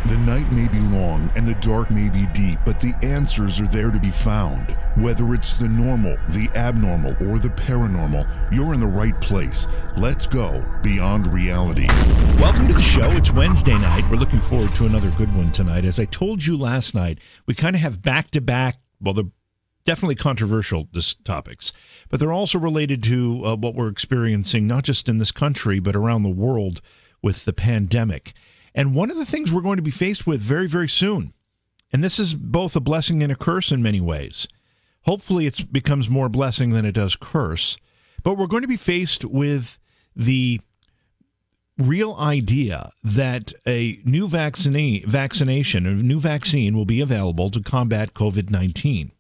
The night may be long and the dark may be deep, but the answers are there to be found. Whether it's the normal, the abnormal, or the paranormal, you're in the right place. Let's go beyond reality. Welcome to the show. It's Wednesday night. We're looking forward to another good one tonight. As I told you last night, we kind of have back-to-back, well, they're definitely controversial topics, but they're also related to what we're experiencing, not just in this country, but around the world with the pandemic. And one of the things we're going to be faced with very, very soon, and this is both a blessing and a curse in many ways. Hopefully it becomes more blessing than it does curse, but we're going to be faced with the real idea that a new vaccination, a new vaccine will be available to combat COVID-19.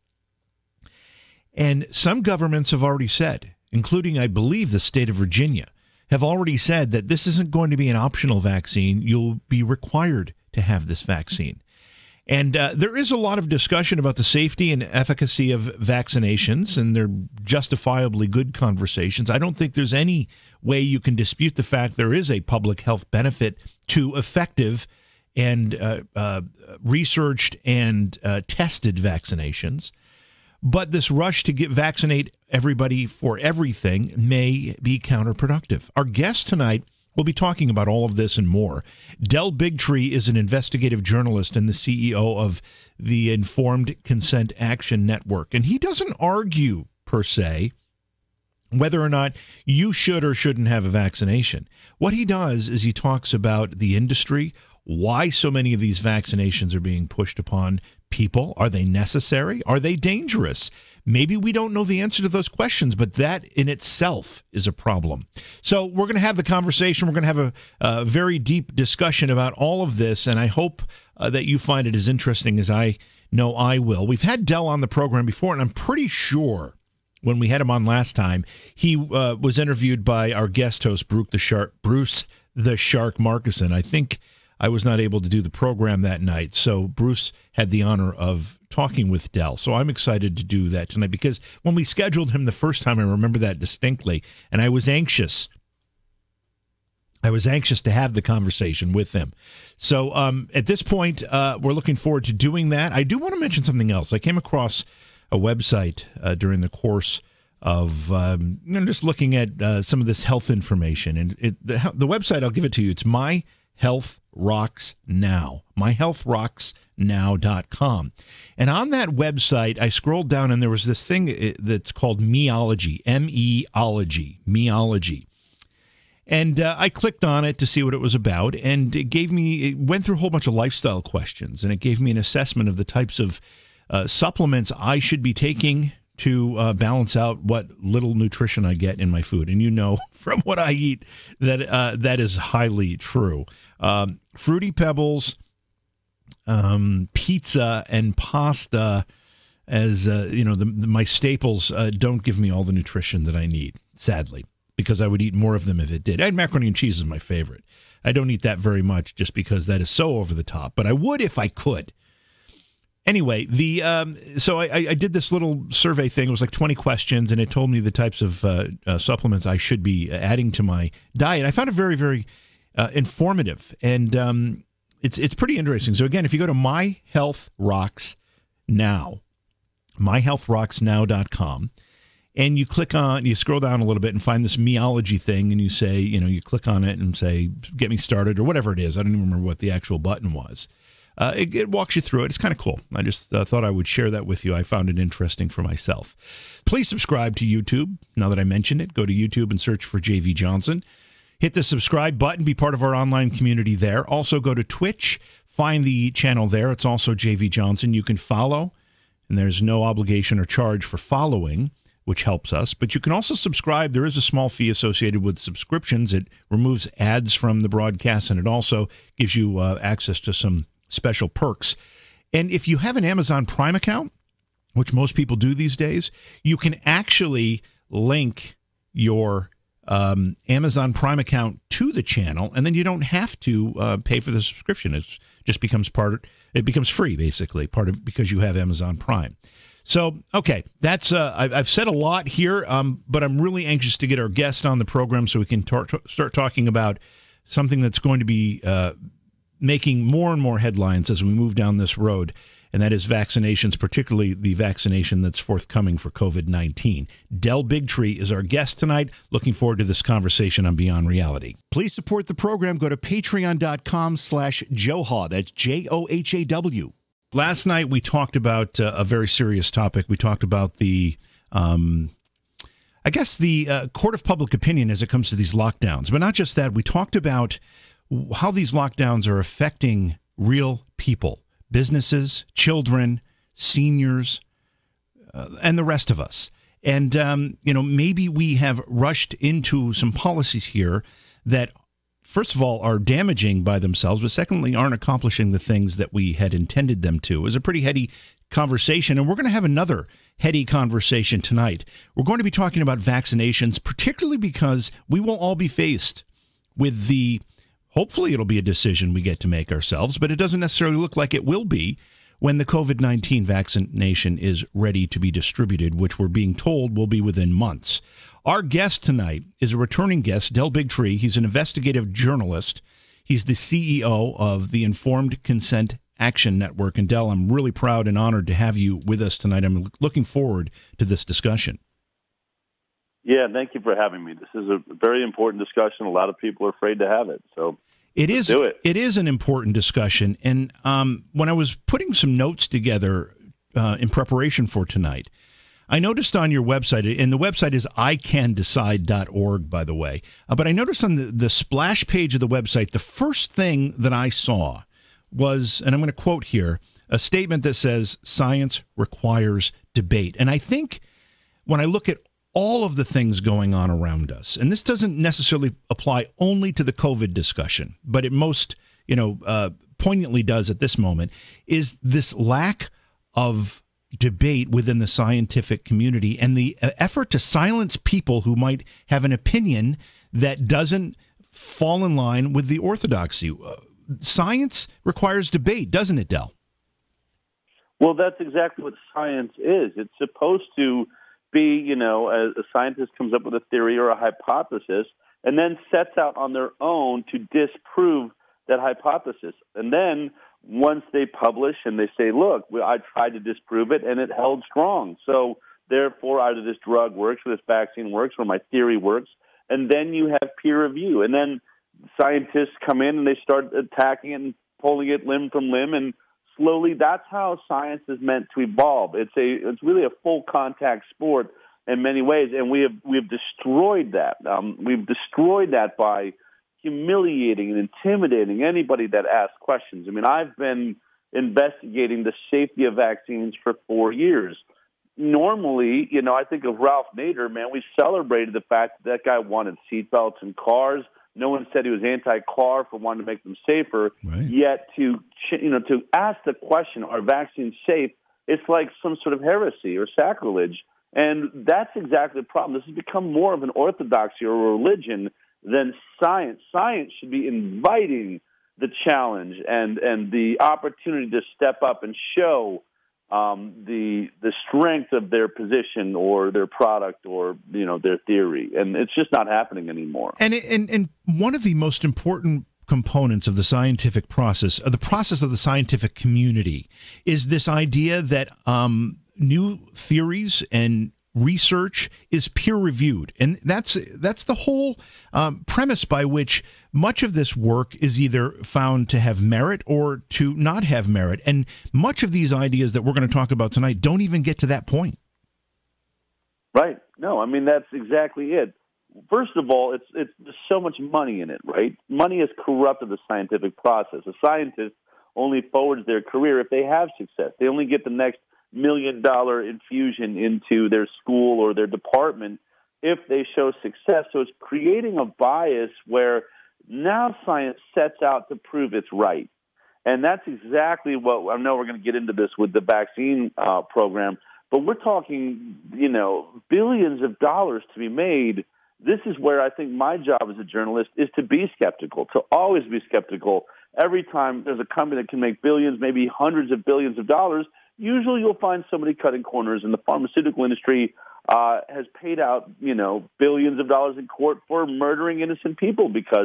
And some governments have already said, including, I believe, the state of Virginia, have already said that this isn't going to be an optional vaccine. You'll be required to have this vaccine. And there is a lot of discussion about the safety and efficacy of vaccinations, and they're justifiably good conversations. I don't think there's any way you can dispute the fact there is a public health benefit to effective and researched and tested vaccinations. But this rush to vaccinate everybody for everything may be counterproductive. Our guest tonight will be talking about all of this and more. Del Bigtree is an investigative journalist and the CEO of the Informed Consent Action Network. And he doesn't argue, per se, whether or not you should or shouldn't have a vaccination. What he does is he talks about the industry, why so many of these vaccinations are being pushed upon people. Are they necessary? Are they dangerous? Maybe we don't know the answer to those questions, but that in itself is a problem. So we're going to have the conversation. We're going to have a very deep discussion about all of this, and I hope that you find it as interesting as I know I will. We've had Del on the program before, and I'm pretty sure when we had him on last time, he was interviewed by our guest host, Bruce the Shark Markison. I think I was not able to do the program that night, so Bruce had the honor of talking with Del. So I'm excited to do that tonight because when we scheduled him the first time, I remember that distinctly, and I was anxious. To have the conversation with him. So at this point, we're looking forward to doing that. I do want to mention something else. I came across a website during the course of just looking at some of this health information, and the website, I'll give it to you. It's My Health Rocks Now, myhealthrocksnow.com. And on that website, I scrolled down and there was this thing that's called Meology, Meology. And I clicked on it to see what it was about, and it went through a whole bunch of lifestyle questions, and it gave me an assessment of the types of supplements I should be taking to balance out what little nutrition I get in my food. And you know from what I eat that that is highly true. Fruity Pebbles, pizza and pasta, as my staples don't give me all the nutrition that I need, sadly, because I would eat more of them if it did. And macaroni and cheese is my favorite. I don't eat that very much just because that is so over the top, but I would if I could. Anyway, so I did this little survey thing. It was like 20 questions, and it told me the types of supplements I should be adding to my diet. I found it very, very informative, and it's pretty interesting. So again, if you go to My Health Rocks Now, myhealthrocksnow.com, and you scroll down a little bit and find this Meology thing, and you say, you click on it and say, get me started, or whatever it is. I don't even remember what the actual button was. It walks you through it. It's kind of cool. I just thought I would share that with you. I found it interesting for myself. Please subscribe to YouTube. Now that I mentioned it, go to YouTube and search for JV Johnson. Hit the subscribe button. Be part of our online community there. Also go to Twitch. Find the channel there. It's also JV Johnson. You can follow, and there's no obligation or charge for following, which helps us. But you can also subscribe. There is a small fee associated with subscriptions. It removes ads from the broadcast, and it also gives you access to some special perks. And if you have an Amazon Prime account, which most people do these days, you can actually link your Amazon Prime account to the channel, and then you don't have to pay for the subscription. It just becomes free, basically, because you have Amazon Prime. So, okay, that's I've said a lot here, but I'm really anxious to get our guest on the program so we can start talking about something that's going to be making more and more headlines as we move down this road, and that is vaccinations, particularly the vaccination that's forthcoming for COVID-19. Del Bigtree is our guest tonight. Looking forward to this conversation on Beyond Reality. Please support the program. Go to patreon.com/Johaw. That's JOHAW. Last night we talked about a very serious topic. We talked about the court of public opinion as it comes to these lockdowns. But not just that, we talked about how these lockdowns are affecting real people, businesses, children, seniors, and the rest of us. And, maybe we have rushed into some policies here that, first of all, are damaging by themselves, but secondly, aren't accomplishing the things that we had intended them to. It was a pretty heady conversation, and we're going to have another heady conversation tonight. We're going to be talking about vaccinations, particularly because we will all be faced with hopefully it'll be a decision we get to make ourselves, but it doesn't necessarily look like it will be when the COVID-19 vaccination is ready to be distributed, which we're being told will be within months. Our guest tonight is a returning guest, Del Bigtree. He's an investigative journalist. He's the CEO of the Informed Consent Action Network. And Del, I'm really proud and honored to have you with us tonight. I'm looking forward to this discussion. Yeah, thank you for having me. This is a very important discussion. A lot of people are afraid to have it. So let's do it. It is an important discussion. And when I was putting some notes together in preparation for tonight, I noticed on your website, and the website is icandecide.org, by the way, but I noticed on the splash page of the website, the first thing that I saw was, and I'm going to quote here, a statement that says, "Science requires debate." And I think when I look at all of the things going on around us, and this doesn't necessarily apply only to the COVID discussion, but it most, poignantly does at this moment, is this lack of debate within the scientific community and the effort to silence people who might have an opinion that doesn't fall in line with the orthodoxy. Science requires debate, doesn't it, Del? Well, that's exactly what science is. It's supposed to be, a scientist comes up with a theory or a hypothesis and then sets out on their own to disprove that hypothesis. And then once they publish and they say, look, I tried to disprove it and it held strong. So therefore, either this drug works or this vaccine works or my theory works. And then you have peer review. And then scientists come in and they start attacking it and pulling it limb from limb. And slowly, that's how science is meant to evolve. It's really a full contact sport in many ways, and we have destroyed that. We've destroyed that by humiliating and intimidating anybody that asks questions. I mean, I've been investigating the safety of vaccines for 4 years. Normally, I think of Ralph Nader, man, we celebrated the fact that guy wanted seatbelts in cars. No one said he was anti-car for wanting to make them safer. Right. Yet to ask the question, are vaccines safe, it's like some sort of heresy or sacrilege. And that's exactly the problem. This has become more of an orthodoxy or a religion than science. Science should be inviting the challenge and the opportunity to step up and show the strength of their position or their product or their theory, and it's just not happening anymore. And one of the most important components of the scientific process, of the scientific community, is this idea that new theories and research is peer-reviewed. And that's the whole premise by which much of this work is either found to have merit or to not have merit. And much of these ideas that we're going to talk about tonight don't even get to that point. Right. No, I mean, that's exactly it. First of all, there's so much money in it, right? Money has corrupted the scientific process. A scientist only forwards their career if they have success. They only get the next $1 million infusion into their school or their department if they show success. So it's creating a bias where now science sets out to prove it's right. And that's exactly what, I know we're going to get into this with the vaccine program, but we're talking, billions of dollars to be made. This is where I think my job as a journalist is to be skeptical, to always be skeptical. Every time there's a company that can make billions, maybe hundreds of billions of dollars, usually you'll find somebody cutting corners, and the pharmaceutical industry has paid out, billions of dollars in court for murdering innocent people because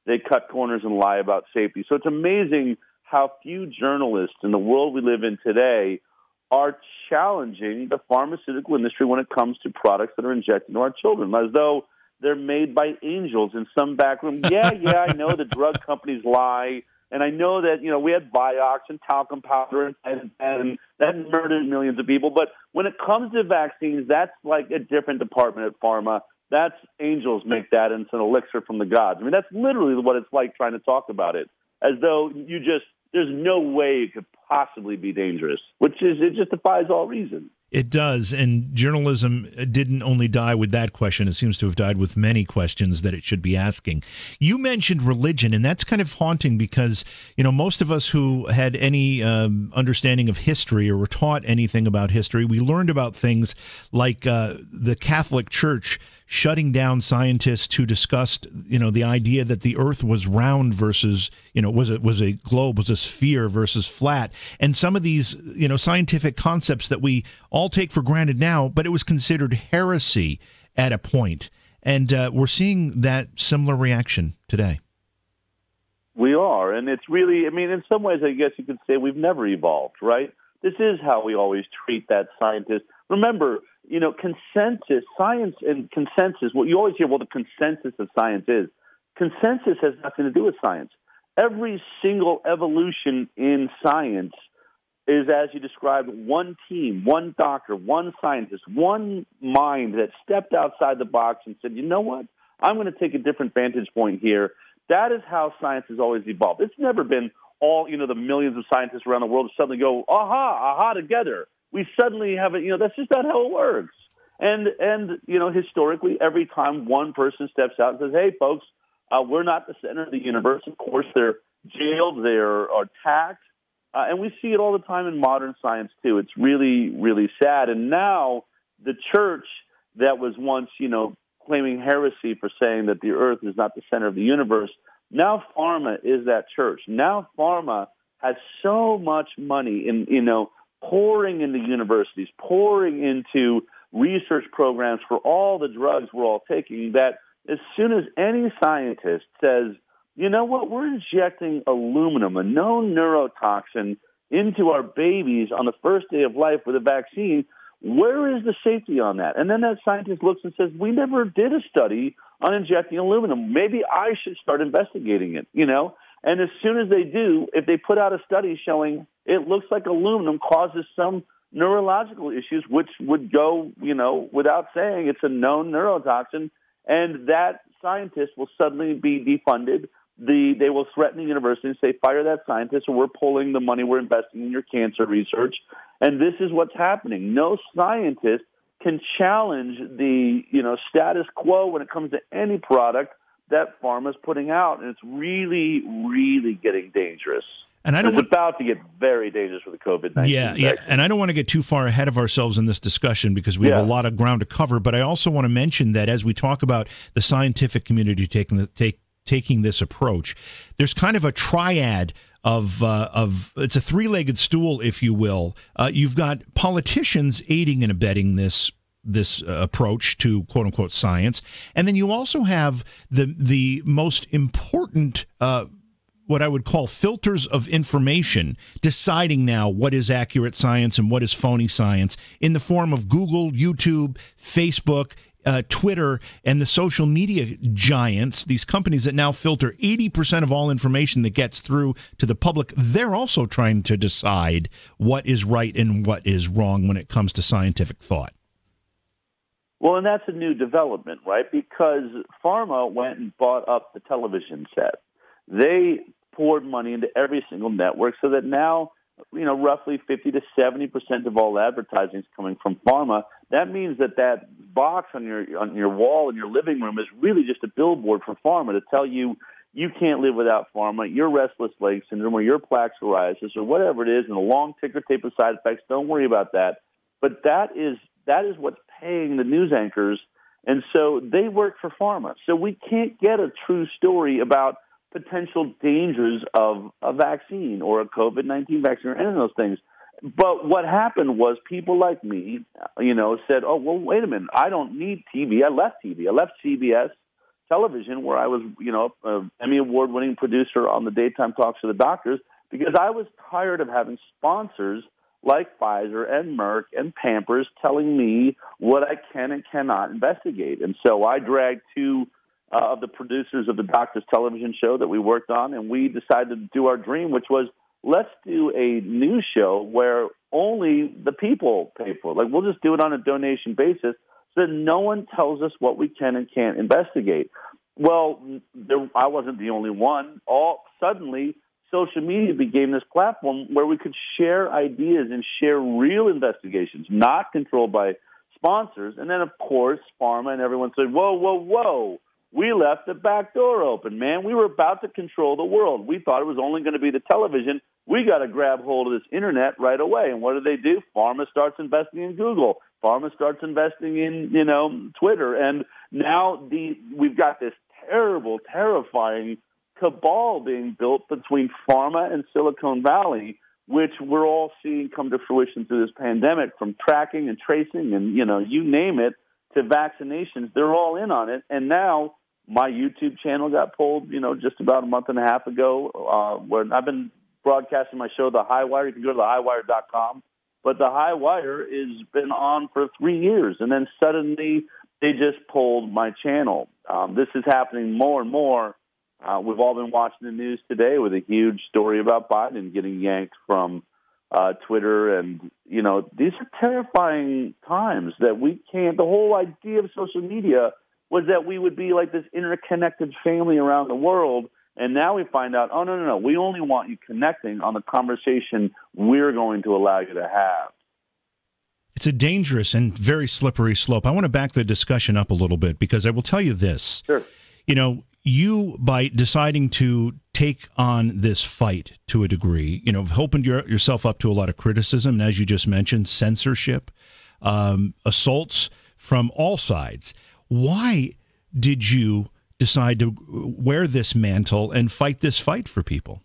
they cut corners and lie about safety. So it's amazing how few journalists in the world we live in today are challenging the pharmaceutical industry when it comes to products that are injected into our children, as though they're made by angels in some back room. Yeah, I know the drug companies lie, and I know that, we had Vioxx and talcum powder and that murdered millions of people. But when it comes to vaccines, that's like a different department at pharma. That's angels make that, and it's an elixir from the gods. I mean, that's literally what it's like trying to talk about it, as though there's no way it could possibly be dangerous, it just defies all reason. It does, and journalism didn't only die with that question. It seems to have died with many questions that it should be asking. You mentioned religion, and that's kind of haunting because, most of us who had any understanding of history or were taught anything about history, we learned about things like the Catholic Church shutting down scientists who discussed, the idea that the Earth was round versus, was a globe, was a sphere versus flat. And some of these, scientific concepts that we all take for granted now, but it was considered heresy at a point. And we're seeing that similar reaction today. We are. And it's really, in some ways, I guess you could say we've never evolved, right? This is how we always treat that scientist. Remember, consensus, science and consensus, you always hear, the consensus of science is. Consensus has nothing to do with science. Every single evolution in science is, as you described, one team, one doctor, one scientist, one mind that stepped outside the box and said, you know what, I'm going to take a different vantage point here. That is how science has always evolved. It's never been all, the millions of scientists around the world suddenly go, aha, together. We suddenly have it, that's just not how it works. And historically, every time one person steps out and says, hey, folks, we're not the center of the universe, of course, they're jailed, they're attacked. And we see it all the time in modern science, too. It's really, really sad. And now the church that was once, claiming heresy for saying that the earth is not the center of the universe, now pharma is that church. Now pharma has so much money in, pouring into universities, pouring into research programs for all the drugs we're all taking, that as soon as any scientist says, you know what, we're injecting aluminum, a known neurotoxin, into our babies on the first day of life with a vaccine, where is the safety on that? And then that scientist looks and says, we never did a study on injecting aluminum. Maybe I should start investigating it, And as soon as they do, if they put out a study showing it looks like aluminum causes some neurological issues, which would go, without saying, it's a known neurotoxin, and that scientist will suddenly be defunded. They will threaten the university and say, fire that scientist, or we're pulling the money we're investing in your cancer research. And this is what's happening. No scientist can challenge the status quo when it comes to any product that pharma is putting out, and it's really, really getting dangerous. And it's about to get very dangerous with the COVID-19. Yeah. And I don't want to get too far ahead of ourselves in this discussion because we have a lot of ground to cover. But I also want to mention that as we talk about the scientific community taking this approach, there's kind of a triad of it's a three-legged stool, if you will. You've got politicians aiding and abetting this approach to quote unquote science, and then you also have the most important what I would call filters of information deciding now what is accurate science and what is phony science in the form of Google, YouTube, Facebook, Twitter, and the social media giants, these companies that now filter 80% of all information that gets through to the public. They're also trying to decide what is right and what is wrong when it comes to scientific thought. Well, and that's a new development, right? Because pharma went and bought up the television set. They poured money into every single network so that now, roughly 50 to 70% of all advertising is coming from pharma. That means that box on your wall in your living room is really just a billboard for pharma to tell you you can't live without pharma, your restless leg syndrome or your plaque psoriasis or whatever it is, and a long ticker tape of side effects. Don't worry about that. But that is what's paying the news anchors, and so they work for pharma. So we can't get a true story about potential dangers of a vaccine or a COVID-19 vaccine or any of those things. But what happened was people like me, said, oh, well, wait a minute, I don't need TV. I left TV. I left CBS, television where I was, an Emmy Award-winning producer on the daytime talks to the doctors, because I was tired of having sponsors like Pfizer and Merck and Pampers telling me what I can and cannot investigate. And so I dragged two of the producers of the Doctors television show that we worked on, and we decided to do our dream, which was, let's do a news show where only the people pay for it. Like, we'll just do it on a donation basis so that no one tells us what we can and can't investigate. Well, I wasn't the only one. Suddenly, social media became this platform where we could share ideas and share real investigations, not controlled by sponsors. And then, of course, pharma and everyone said, whoa. We left the back door open, man. We were about to control the world. We thought it was only going to be the television. We got to grab hold of this internet right away. And what do? Pharma starts investing in Google. Pharma starts investing in, Twitter. And now we've got this terrible, terrifying cabal being built between pharma and Silicon Valley, which we're all seeing come to fruition through this pandemic, from tracking and tracing and, you name it, to vaccinations. They're all in on it. And now my YouTube channel got pulled, just about a month and a half ago, where I've been broadcasting my show, The High Wire. You can go to thehighwire.com. But The High Wire has been on for 3 years, and then suddenly they just pulled my channel. This is happening more and more. We've all been watching the news today with a huge story about Biden getting yanked from Twitter. And, these are terrifying times that we can't. The whole idea of social media was that we would be like this interconnected family around the world. And now we find out, no. We only want you connecting on the conversation we're going to allow you to have. It's a dangerous and very slippery slope. I want to back the discussion up a little bit, because I will tell you this. Sure. You, by deciding to take on this fight to a degree, have opened yourself up to a lot of criticism, and as you just mentioned, censorship, assaults from all sides. Why did you decide to wear this mantle and fight this fight for people?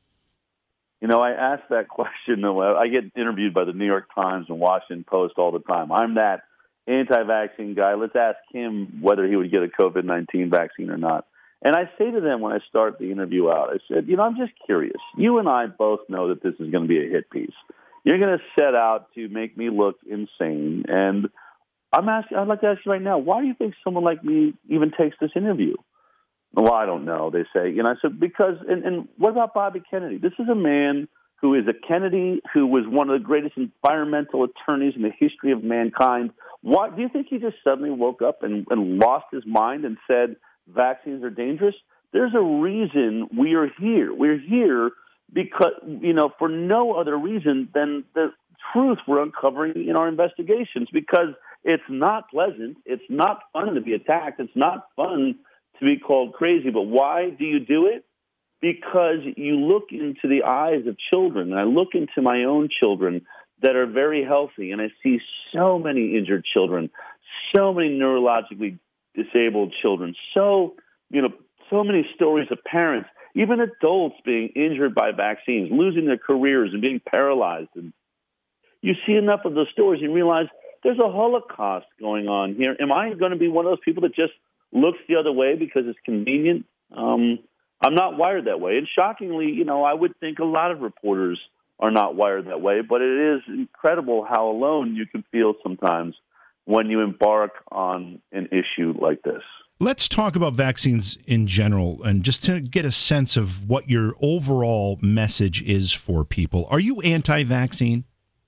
I asked that question. I get interviewed by the New York Times and Washington Post all the time. I'm that anti-vaccine guy. Let's ask him whether he would get a COVID-19 vaccine or not. And I say to them when I start the interview out, I said, I'm just curious. You and I both know that this is going to be a hit piece. You're going to set out to make me look insane. And I'd like to ask you right now, why do you think someone like me even takes this interview? Well, I don't know, they say. I said, because, and what about Bobby Kennedy? This is a man who is a Kennedy, who was one of the greatest environmental attorneys in the history of mankind. Why do you think he just suddenly woke up and lost his mind and said vaccines are dangerous? There's a reason we are here. We're here because, for no other reason than the truth we're uncovering in our investigations, because it's not pleasant. It's not fun to be attacked. It's not fun to be called crazy. But why do you do it? Because you look into the eyes of children, and I look into my own children that are very healthy, and I see so many injured children, so many neurologically disabled children, so many stories of parents, even adults being injured by vaccines, losing their careers and being paralyzed. And you see enough of those stories and realize there's a Holocaust going on here. Am I going to be one of those people that just looks the other way because it's convenient? I'm not wired that way. And shockingly, I would think a lot of reporters are not wired that way, but it is incredible how alone you can feel sometimes when you embark on an issue like this. Let's talk about vaccines in general, and just to get a sense of what your overall message is for people. Are you anti-vaccine?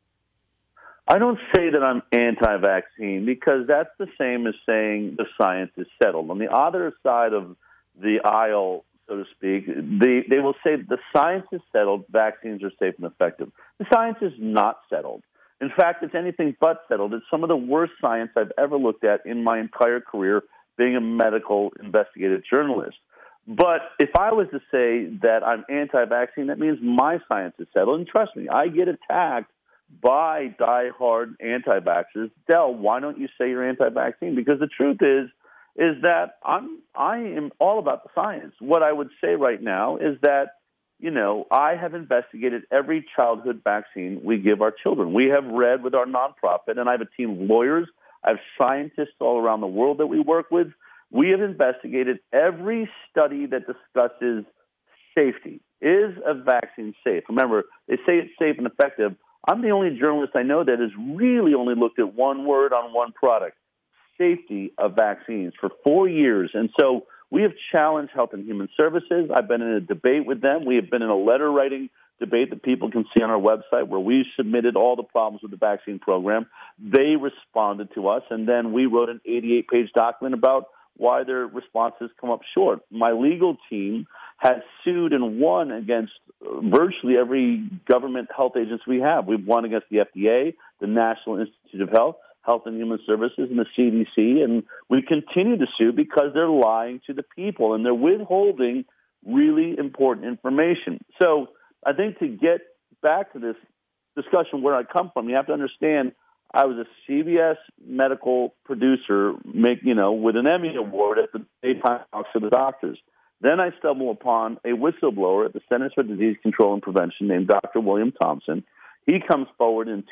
I don't say that I'm anti-vaccine, because that's the same as saying the science is settled. On the other side of the aisle, so to speak, they will say the science is settled, vaccines are safe and effective. The science is not settled. In fact, it's anything but settled. It's some of the worst science I've ever looked at in my entire career being a medical investigative journalist. But if I was to say that I'm anti-vaccine, that means my science is settled. And trust me, I get attacked by diehard anti-vaxxers. Del, why don't you say you're anti-vaccine? Because the truth is that I am all about the science. What I would say right now is that, I have investigated every childhood vaccine we give our children. We have read with our nonprofit, and I have a team of lawyers. I have scientists all around the world that we work with. we have investigated every study that discusses safety. Is a vaccine safe? Remember, they say it's safe and effective. I'm the only journalist I know that has really only looked at one word on one product, safety of vaccines, for 4 years. And so we have challenged Health and Human Services. I've been in a debate with them. We have been in a letter-writing debate that people can see on our website where we submitted all the problems with the vaccine program. They responded to us, and then we wrote an 88-page document about why their responses come up short. My legal team has sued and won against virtually every government health agency we have. We've won against the FDA, the National Institute of Health, Health and Human Services, and the CDC, and we continue to sue because they're lying to the people and they're withholding really important information. So I think to get back to this discussion where I come from, you have to understand I was a CBS medical producer, with an Emmy Award at the daytime talks of the doctors. Then I stumble upon a whistleblower at the Centers for Disease Control and Prevention named Dr. William Thompson. He comes forward in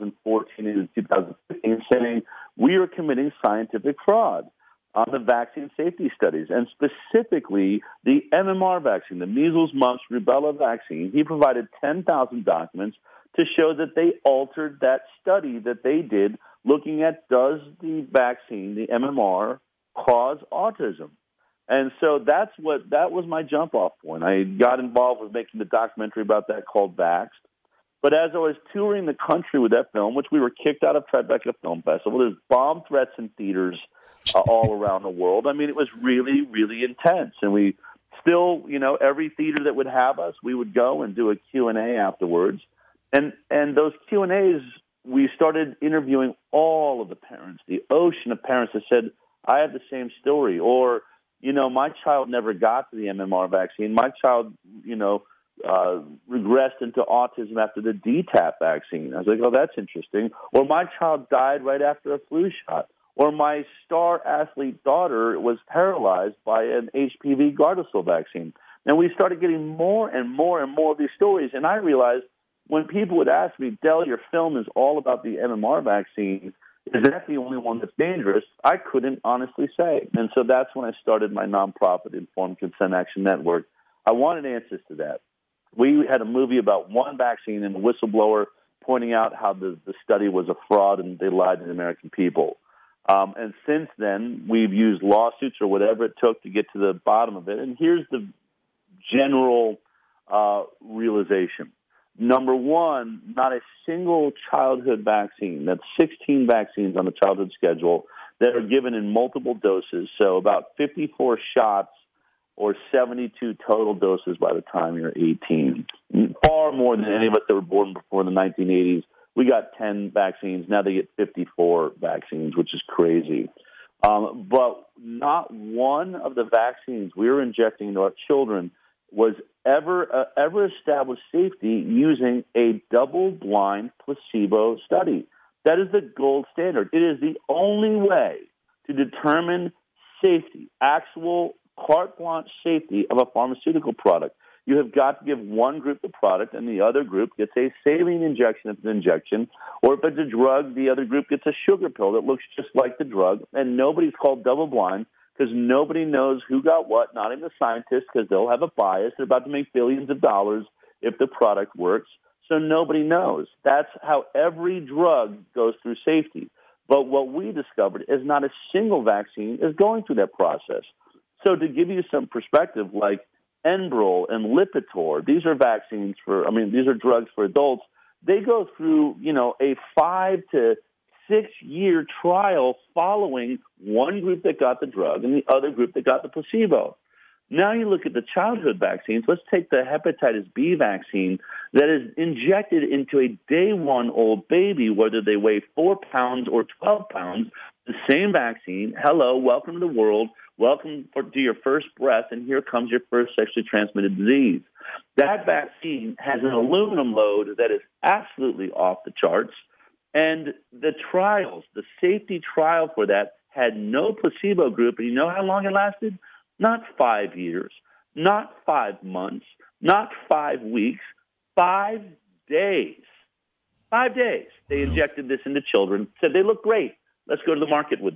2014 and 2015 saying we are committing scientific fraud on the vaccine safety studies, and specifically the MMR vaccine, the measles, mumps, rubella vaccine. He provided 10,000 documents to show that they altered that study that they did looking at does the vaccine, the MMR, cause autism. And so that was my jump-off point. I got involved with making the documentary about that called Vaxxed. But as I was touring the country with that film, which we were kicked out of Tribeca Film Festival, there's bomb threats in theaters all around the world. I mean, it was really, really intense. And we still, every theater that would have us, we would go and do a Q&A afterwards. And those Q&As, we started interviewing all of the parents, the ocean of parents that said, I have the same story. Or, my child never got to the MMR vaccine. My child, regressed into autism after the DTaP vaccine. I was like, oh, that's interesting. Or my child died right after a flu shot. Or my star athlete daughter was paralyzed by an HPV Gardasil vaccine. And we started getting more and more and more of these stories. And I realized when people would ask me, Del, your film is all about the MMR vaccine, is that the only one that's dangerous? I couldn't honestly say. And so that's when I started my nonprofit, Informed Consent Action Network. I wanted answers to that. We had a movie about one vaccine and a whistleblower pointing out how the study was a fraud and they lied to the American people. And since then, we've used lawsuits or whatever it took to get to the bottom of it. And here's the general realization. Number one, not a single childhood vaccine, that's 16 vaccines on the childhood schedule that are given in multiple doses, so about 54 shots or 72 total doses by the time you're 18. Far more than any of us that were born before the 1980s. We got 10 vaccines. Now they get 54 vaccines, which is crazy. But not one of the vaccines we were injecting into our children was ever established safety using a double-blind placebo study. That is the gold standard. It is the only way to determine safety, actual carte blanche safety of a pharmaceutical product. You have got to give one group the product and the other group gets a saline injection if it's an injection, or if it's a drug, the other group gets a sugar pill that looks just like the drug, and nobody's called double-blind because nobody knows who got what, not even the scientists, because they'll have a bias. They're about to make billions of dollars if the product works, so nobody knows. That's how every drug goes through safety. But what we discovered is not a single vaccine is going through that process. So to give you some perspective, like Enbrel and Lipitor, these are these are drugs for adults. They go through, a 5 to 6 year trial following one group that got the drug and the other group that got the placebo. Now you look at the childhood vaccines. Let's take the hepatitis B vaccine that is injected into a day one old baby, whether they weigh 4 pounds or 12 pounds, the same vaccine. Hello, welcome to the world. Welcome to your first breath, and here comes your first sexually transmitted disease. That vaccine has an aluminum load that is absolutely off the charts, and the trials, the safety trial for that, had no placebo group, and you know how long it lasted? Not 5 years, not 5 months, not 5 weeks, 5 days. 5 days. They injected this into children, said they look great. Let's go to the market with this.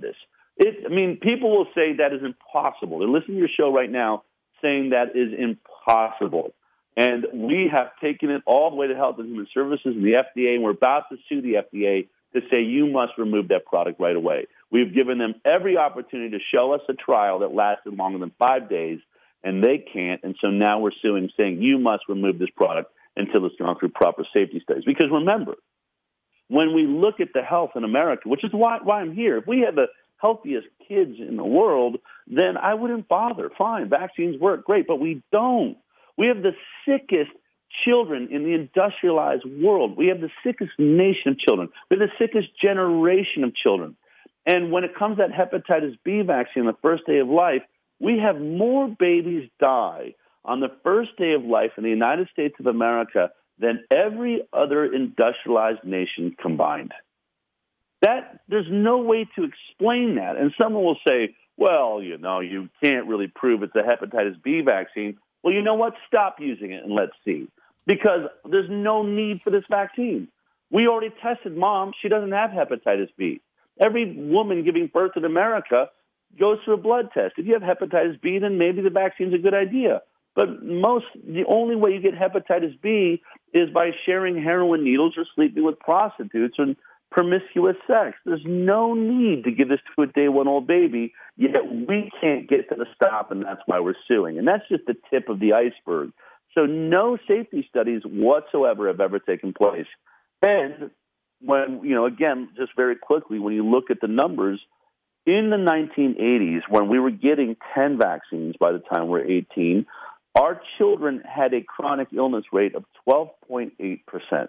People will say that is impossible. They're listening to your show right now saying that is impossible. And we have taken it all the way to Health and Human Services and the FDA, and we're about to sue the FDA to say you must remove that product right away. We've given them every opportunity to show us a trial that lasted longer than 5 days, and they can't. And so now we're suing, saying you must remove this product until it's gone through proper safety studies. Because remember, when we look at the health in America, which is why I'm here, if we had the healthiest kids in the world, then I wouldn't bother. Fine, vaccines work, great, but we don't. We have the sickest children in the industrialized world. We have the sickest nation of children. We have the sickest generation of children. And when it comes to that hepatitis B vaccine on the first day of life, we have more babies die on the first day of life in the United States of America than every other industrialized nation combined. There's no way to explain that. And someone will say, well, you can't really prove it's a hepatitis B vaccine. Well, you know what? Stop using it and let's see. Because there's no need for this vaccine. We already tested Mom. She doesn't have hepatitis B. Every woman giving birth in America goes through a blood test. If you have hepatitis B, then maybe the vaccine's a good idea. But the only way you get hepatitis B is by sharing heroin needles or sleeping with prostitutes and promiscuous sex. There's no need to give this to a day one old baby, yet we can't get to the stop, and that's why we're suing. And that's just the tip of the iceberg. So no safety studies whatsoever have ever taken place. And when, again, just very quickly, when you look at the numbers, in the 1980s, when we were getting 10 vaccines by the time we were 18, our children had a chronic illness rate of 12.8%.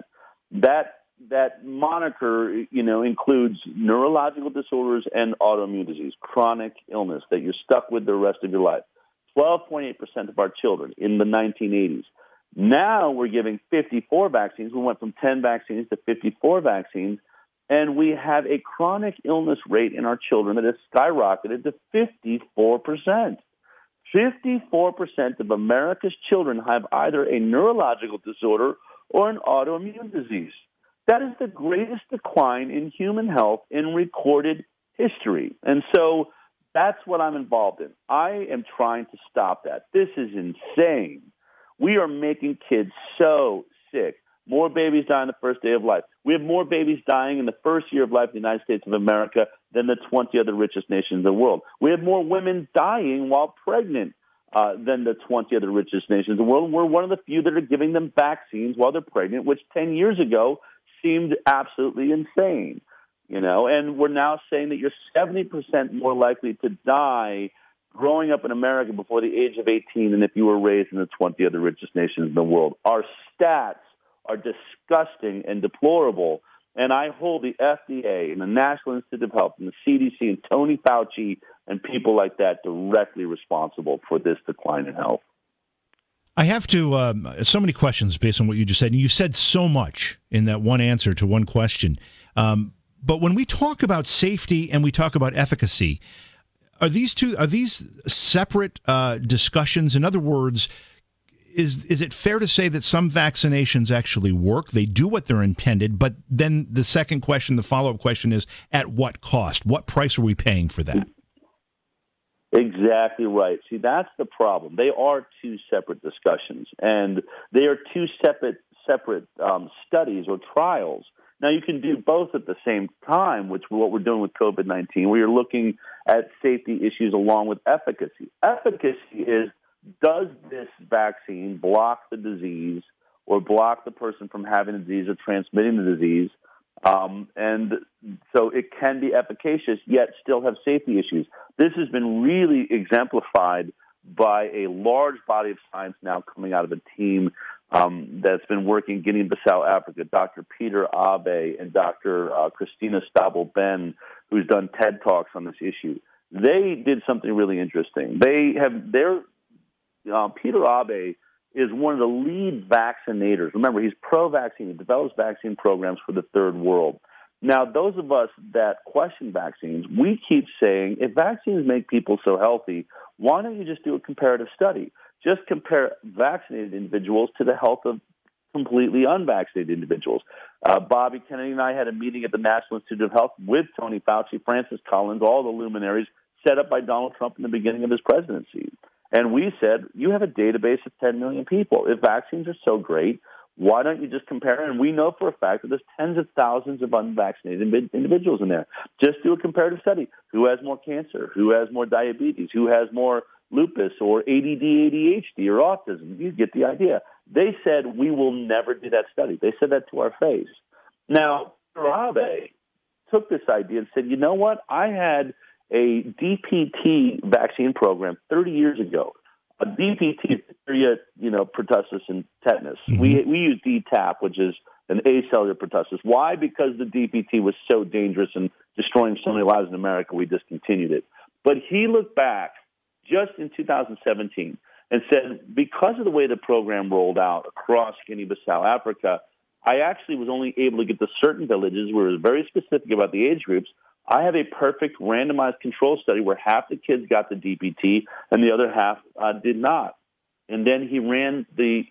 That moniker, includes neurological disorders and autoimmune disease, chronic illness that you're stuck with the rest of your life. 12.8% of our children in the 1980s. Now we're giving 54 vaccines. We went from 10 vaccines to 54 vaccines, and we have a chronic illness rate in our children that has skyrocketed to 54%. 54% of America's children have either a neurological disorder or an autoimmune disease. That is the greatest decline in human health in recorded history. And so that's what I'm involved in. I am trying to stop that. This is insane. We are making kids so sick. More babies die on the first day of life. We have more babies dying in the first year of life in the United States of America than the 20 other richest nations in the world. We have more women dying while pregnant than the 20 other richest nations in the world. We're one of the few that are giving them vaccines while they're pregnant, which 10 years ago seemed absolutely insane. And we're now saying that you're 70% more likely to die growing up in America before the age of 18 than if you were raised in the 20 other richest nations in the world. Our stats are disgusting and deplorable, and I hold the FDA and the National Institute of Health and the CDC and Tony Fauci and people like that directly responsible for this decline in health. I have to, so many questions based on what you just said. And you said so much in that one answer to one question. But when we talk about safety and we talk about efficacy, are these separate discussions? In other words, is it fair to say that some vaccinations actually work? They do what they're intended, but then the second question, the follow-up question is, at what cost? What price are we paying for that? Exactly right. See, that's the problem. They are two separate discussions, and they are two separate studies or trials. Now, you can do both at the same time, which is what we're doing with COVID-19. We are looking at safety issues along with efficacy. Efficacy is, does this vaccine block the disease or block the person from having the disease or transmitting the disease? And so it can be efficacious, yet still have safety issues. This has been really exemplified by a large body of science now coming out of a team that's been working in Guinea-Bissau, Africa, Dr. Peter Abe and Dr. Christina Stabile-Ben, who's done TED Talks on this issue. They did something really interesting. Peter Abe is one of the lead vaccinators. Remember, he's pro-vaccine. He develops vaccine programs for the third world. Now, those of us that question vaccines, we keep saying, if vaccines make people so healthy, why don't you just do a comparative study? Just compare vaccinated individuals to the health of completely unvaccinated individuals. Bobby Kennedy and I had a meeting at the National Institute of Health with Tony Fauci, Francis Collins, all the luminaries set up by Donald Trump in the beginning of his presidency. And we said, you have a database of 10 million people. If vaccines are so great, why don't you just compare? And we know for a fact that there's tens of thousands of unvaccinated individuals in there. Just do a comparative study. Who has more cancer? Who has more diabetes? Who has more lupus or ADD, ADHD, or autism? You get the idea. They said, we will never do that study. They said that to our face. Now, Abe took this idea and said, you know what? I had a DPT vaccine program 30 years ago. A DPT, diphtheria, pertussis and tetanus. Mm-hmm. We use DTaP, which is an acellular pertussis. Why? Because the DPT was so dangerous and destroying so many lives in America, we discontinued it. But he looked back just in 2017 and said, because of the way the program rolled out across Guinea-Bissau, Africa, I actually was only able to get to certain villages where it was very specific about the age groups. I have a perfect randomized control study where half the kids got the DPT and the other half did not. And then he ran the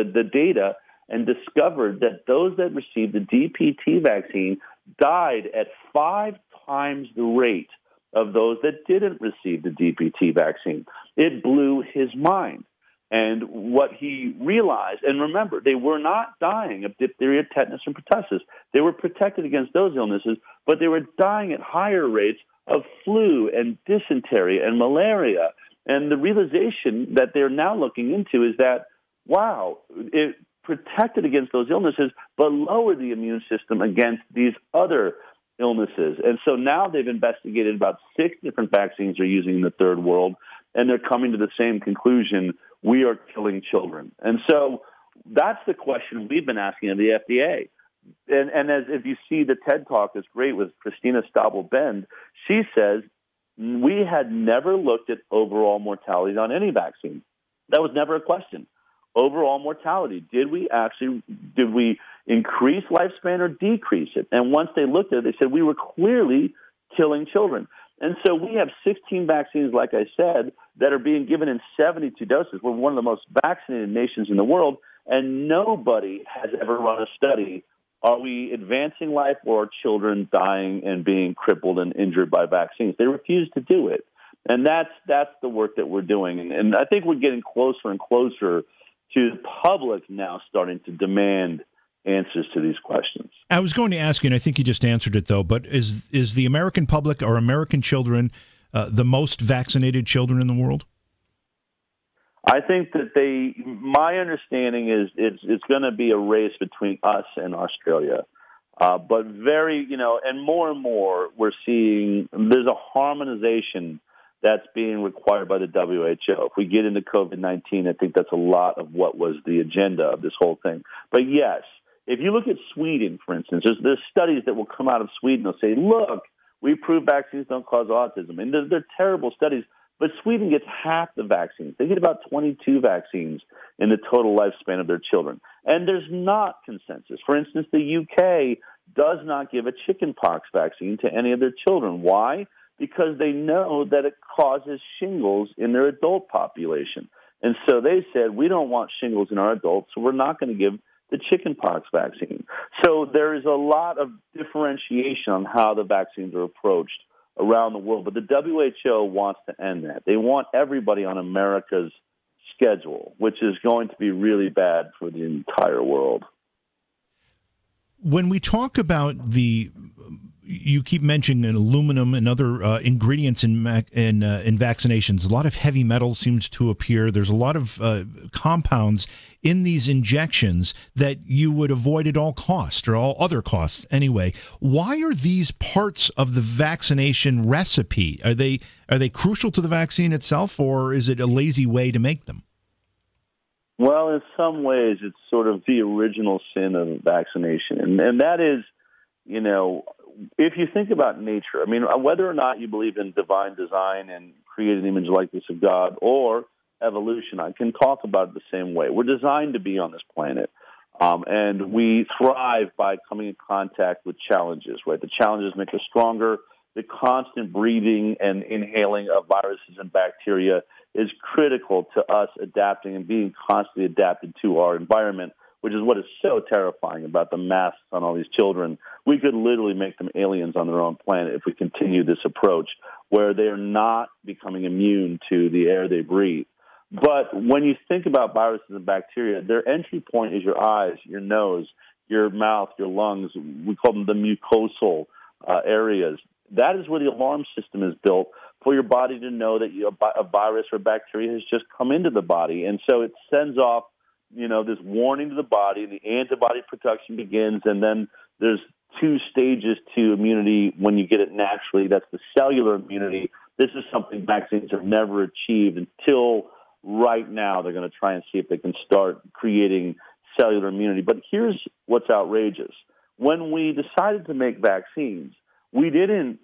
data and discovered that those that received the DPT vaccine died at 5 times the rate of those that didn't receive the DPT vaccine. It blew his mind. And what he realized, and remember, they were not dying of diphtheria, tetanus, and pertussis. They were protected against those illnesses, but they were dying at higher rates of flu and dysentery and malaria. And the realization that they're now looking into is that, wow, it protected against those illnesses, but lowered the immune system against these other illnesses. And so now they've investigated about 6 different vaccines they're using in the third world, and they're coming to the same conclusion: we are killing children. And so that's the question we've been asking of the FDA. And as if you see the TED Talk is great with Christina Stabile-Bend, she says, we had never looked at overall mortality on any vaccine. That was never a question. Overall mortality, did we increase lifespan or decrease it? And once they looked at it, they said we were clearly killing children. And so we have 16 vaccines, like I said, that are being given in 72 doses. We're one of the most vaccinated nations in the world, and nobody has ever run a study. Are we advancing life, or are children dying and being crippled and injured by vaccines? They refuse to do it. And that's the work that we're doing. And I think we're getting closer and closer to the public now starting to demand answers to these questions. I was going to ask you, and I think you just answered it, though, but is the American public or American children the most vaccinated children in the world? I think that my understanding is it's going to be a race between us and Australia. But and more, we're seeing there's a harmonization that's being required by the WHO. If we get into COVID-19, I think that's a lot of what was the agenda of this whole thing. But yes, if you look at Sweden, for instance, there's studies that will come out of Sweden. They'll say, look, we prove vaccines don't cause autism. And they're terrible studies, but Sweden gets half the vaccines. They get about 22 vaccines in the total lifespan of their children. And there's not consensus. For instance, the UK does not give a chickenpox vaccine to any of their children. Why? Because they know that it causes shingles in their adult population. And so they said, we don't want shingles in our adults, so we're not going to give the chickenpox vaccine. So there is a lot of differentiation on how the vaccines are approached around the world. But the WHO wants to end that. They want everybody on America's schedule, which is going to be really bad for the entire world. When we talk about you keep mentioning aluminum and other ingredients in vaccinations. A lot of heavy metals seems to appear. There's a lot of compounds in these injections that you would avoid at all costs, or all other costs anyway. Why are these parts of the vaccination recipe? Are they crucial to the vaccine itself, or is it a lazy way to make them? Well, in some ways, it's sort of the original sin of vaccination, and that is, if you think about nature, I mean, whether or not you believe in divine design and created image likeness of God or evolution, I can talk about it the same way. We're designed to be on this planet, and we thrive by coming in contact with challenges, right? The challenges make us stronger. The constant breathing and inhaling of viruses and bacteria is critical to us adapting and being constantly adapted to our environment, which is what is so terrifying about the masks on all these children. We could literally make them aliens on their own planet if we continue this approach where they are not becoming immune to the air they breathe. But when you think about viruses and bacteria, their entry point is your eyes, your nose, your mouth, your lungs. We call them the mucosal areas. That is where the alarm system is built for your body to know that a virus or bacteria has just come into the body. And so it sends off, this warning to the body, the antibody production begins, and then there's 2 stages to immunity when you get it naturally. That's the cellular immunity. This is something vaccines have never achieved until right now. They're going to try and see if they can start creating cellular immunity. But here's what's outrageous. When we decided to make vaccines, we didn't,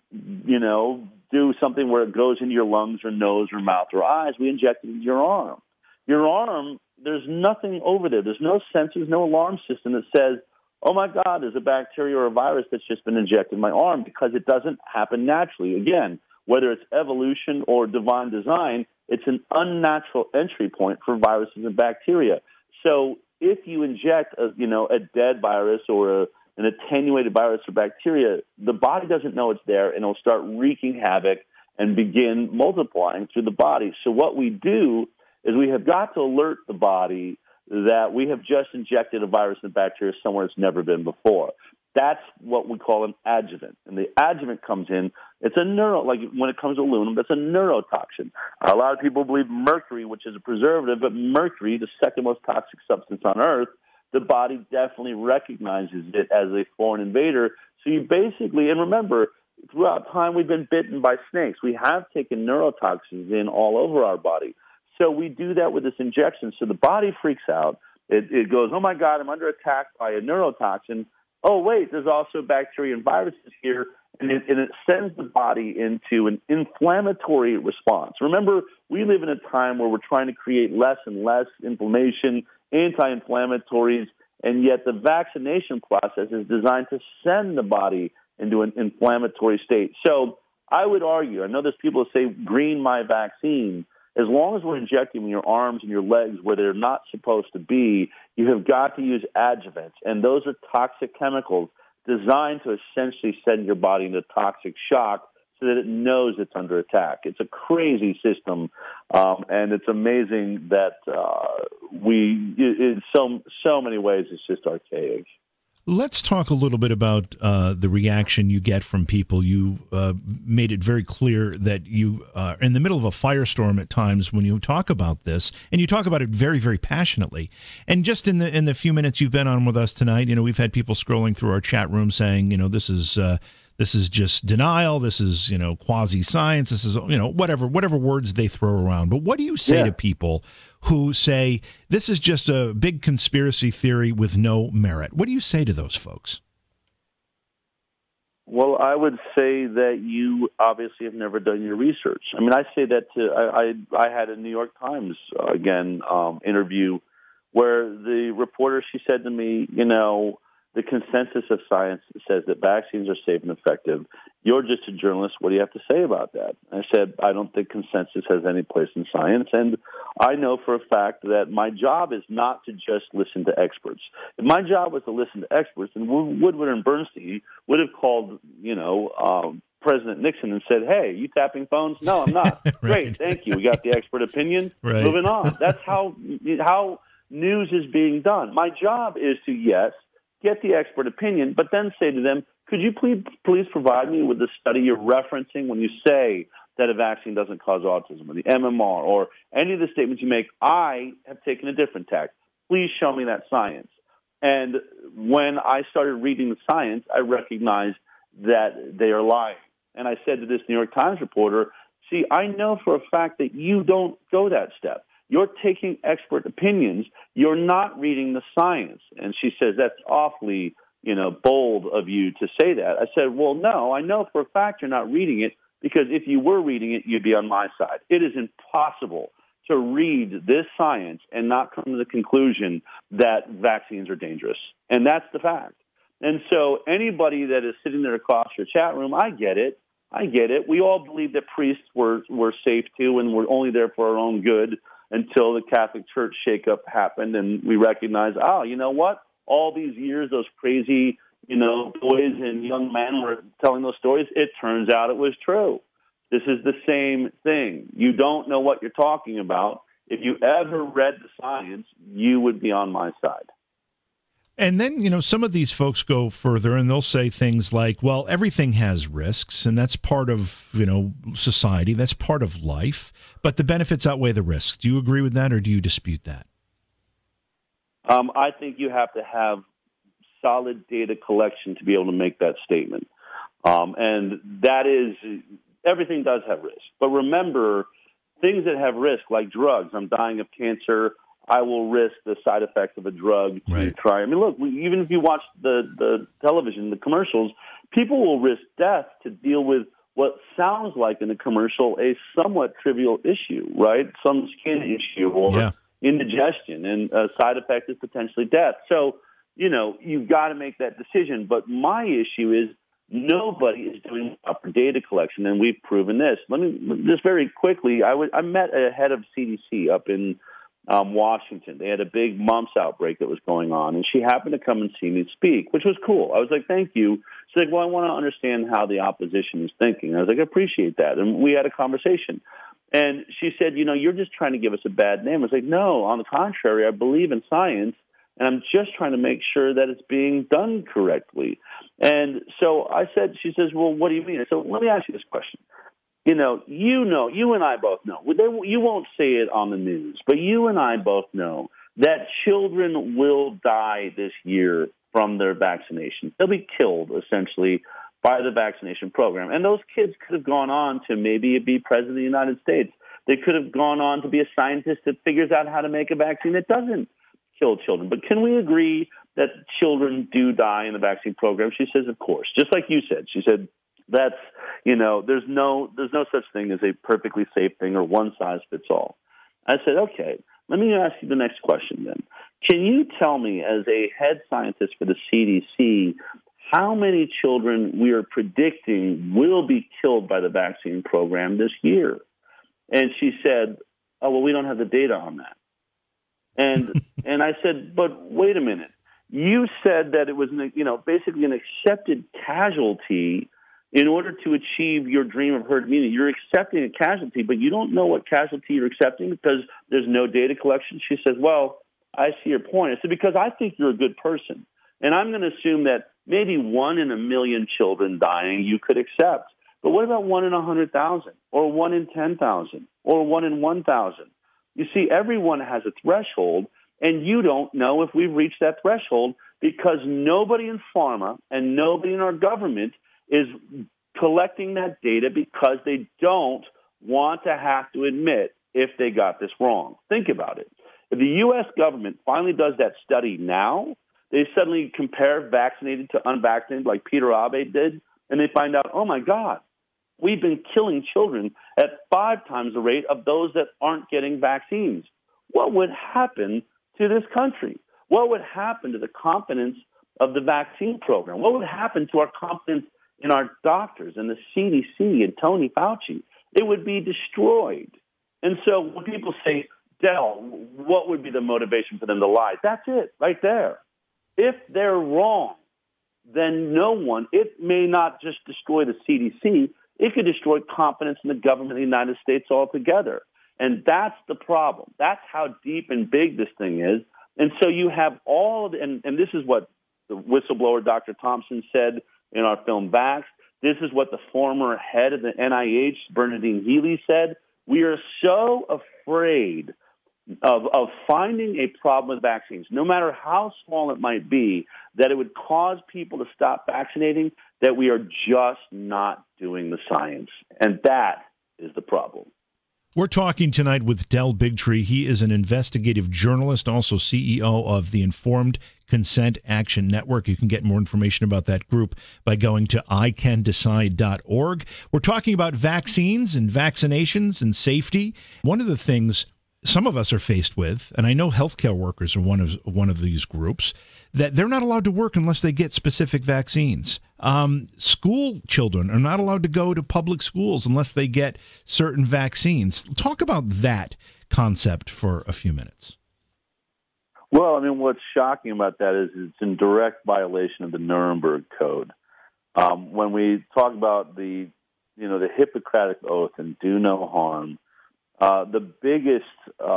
do something where it goes into your lungs or nose or mouth or eyes. We injected it in your arm. Your arm, there's nothing over there. There's no sensors, no alarm system that says, oh, my God, there's a bacteria or a virus that's just been injected in my arm, because it doesn't happen naturally. Again, whether it's evolution or divine design, it's an unnatural entry point for viruses and bacteria. So if you inject a dead virus or an attenuated virus or bacteria, the body doesn't know it's there, and it'll start wreaking havoc and begin multiplying through the body. So what we do is we have got to alert the body that we have just injected a virus and bacteria somewhere it's never been before. That's what we call an adjuvant. And the adjuvant comes in, it's like when it comes to aluminum, that's a neurotoxin. A lot of people believe mercury, which is a preservative, but mercury, the second most toxic substance on Earth, the body definitely recognizes it as a foreign invader. So you basically, and remember, throughout time we've been bitten by snakes. We have taken neurotoxins in all over our body. So we do that with this injection. So the body freaks out. It goes, oh, my God, I'm under attack by a neurotoxin. Oh, wait, there's also bacteria and viruses here. And it sends the body into an inflammatory response. Remember, we live in a time where we're trying to create less and less inflammation, anti-inflammatories, and yet the vaccination process is designed to send the body into an inflammatory state. So I would argue, I know there's people who say, green my vaccine. As long as we're injecting in your arms and your legs where they're not supposed to be, you have got to use adjuvants. And those are toxic chemicals designed to essentially send your body into toxic shock so that it knows it's under attack. It's a crazy system, and it's amazing that in so many ways, it's just archaic. Let's talk a little bit about the reaction you get from people. You made it very clear that you are in the middle of a firestorm at times when you talk about this, and you talk about it very, very passionately. And just in the few minutes you've been on with us tonight, we've had people scrolling through our chat room saying, this is just denial. This is, quasi-science. This is, whatever words they throw around. But what do you say to people who say this is just a big conspiracy theory with no merit? What do you say to those folks? Well, I would say that you obviously have never done your research. I mean, I say that I had a New York Times, interview where the reporter, she said to me, the consensus of science says that vaccines are safe and effective. You're just a journalist. What do you have to say about that? I said, I don't think consensus has any place in science. And I know for a fact that my job is not to just listen to experts. If my job was to listen to experts, then Woodward and Bernstein would have called, President Nixon and said, hey, you tapping phones? No, I'm not. Right. Great, thank you. We got the expert opinion. Right. Moving on. That's how news is being done. My job is to, yes, get the expert opinion, but then say to them, could you please provide me with the study you're referencing when you say that a vaccine doesn't cause autism, or the MMR, or any of the statements you make? I have taken a different tack. Please show me that science. And when I started reading the science, I recognized that they are lying. And I said to this New York Times reporter, see, I know for a fact that you don't go that step. You're taking expert opinions. You're not reading the science. And she says, that's awfully, bold of you to say that. I said, well, no, I know for a fact you're not reading it, because if you were reading it, you'd be on my side. It is impossible to read this science and not come to the conclusion that vaccines are dangerous. And that's the fact. And so anybody that is sitting there across your chat room, I get it. We all believe that priests were safe too, and we're only there for our own good. until the Catholic Church shakeup happened, and we recognized, oh, you know what? All these years, those crazy, boys and young men were telling those stories. It turns out it was true. This is the same thing. You don't know what you're talking about. If you ever read the science, you would be on my side. And then, some of these folks go further and they'll say things like, well, everything has risks, and that's part of, society. That's part of life. But the benefits outweigh the risks. Do you agree with that, or do you dispute that? I think you have to have solid data collection to be able to make that statement. And that is, everything does have risk. But remember, things that have risk, like drugs, I'm dying of cancer, I will risk the side effects of a drug to try. I mean, look, even if you watch the television, the commercials, people will risk death to deal with what sounds like in the commercial a somewhat trivial issue, right? Some skin issue or indigestion, and a side effect is potentially death. So, you've got to make that decision. But my issue is nobody is doing proper data collection, and we've proven this. Let me just very quickly, I met a head of CDC up in Washington. They had a big mumps outbreak that was going on, and she happened to come and see me speak, which was cool. I was like, thank you. She's like, well, I want to understand how the opposition is thinking. I was like, I appreciate that. And we had a conversation. And she said, you're just trying to give us a bad name. I was like, no, on the contrary, I believe in science, and I'm just trying to make sure that it's being done correctly. And so she says, well, what do you mean? I said, let me ask you this question. You and I both know. You won't say it on the news, but you and I both know that children will die this year from their vaccination. They'll be killed, essentially, by the vaccination program. And those kids could have gone on to maybe be president of the United States. They could have gone on to be a scientist that figures out how to make a vaccine that doesn't kill children. But can we agree that children do die in the vaccine program? She says, of course. Just like you said. She said, that's, there's no such thing as a perfectly safe thing or one size fits all. I said, okay, let me ask you the next question then. Can you tell me, as a head scientist for the CDC, how many children we are predicting will be killed by the vaccine program this year? And she said, oh, well, we don't have the data on that. And I said, but wait a minute. You said that it was, basically an accepted casualty in order to achieve your dream of herd immunity. You're accepting a casualty, but you don't know what casualty you're accepting because there's no data collection. She says, well, I see your point. I said, because I think you're a good person. And I'm going to assume that maybe 1 in a million children dying you could accept. But what about 1 in 100,000 or 1 in 10,000 or 1 in 1,000? You see, everyone has a threshold, and you don't know if we've reached that threshold because nobody in pharma and nobody in our government is collecting that data because they don't want to have to admit if they got this wrong. Think about it. If the U.S. government finally does that study now, they suddenly compare vaccinated to unvaccinated like Peter Abbe did, and they find out, oh, my God, we've been killing children at 5 times the rate of those that aren't getting vaccines. What would happen to this country? What would happen to the confidence of the vaccine program? What would happen to our confidence in our doctors and the CDC and Tony Fauci? It would be destroyed. And so when people say, Del, what would be the motivation for them to lie? That's it right there. If they're wrong, then it may not just destroy the CDC, it could destroy confidence in the government of the United States altogether. And that's the problem. That's how deep and big this thing is. And so you have all of the, and this is what the whistleblower Dr. Thompson said in our film Vax. This is what the former head of the NIH, Bernadine Healy, said. We are so afraid of finding a problem with vaccines, no matter how small it might be, that it would cause people to stop vaccinating, that we are just not doing the science. And that is the problem. We're talking tonight with Del Bigtree. He is an investigative journalist, also CEO of the Informed Consent Action Network. You can get more information about that group by going to ICanDecide.org. We're talking about vaccines and vaccinations and safety. One of the things some of us are faced with, and I know healthcare workers are one of these groups, that they're not allowed to work unless they get specific vaccines. School children are not allowed to go to public schools unless they get certain vaccines. Talk about that concept for a few minutes? Well, I mean, what's shocking about that is it's in direct violation of the Nuremberg Code. When we talk about the Hippocratic Oath and do no harm, the biggest,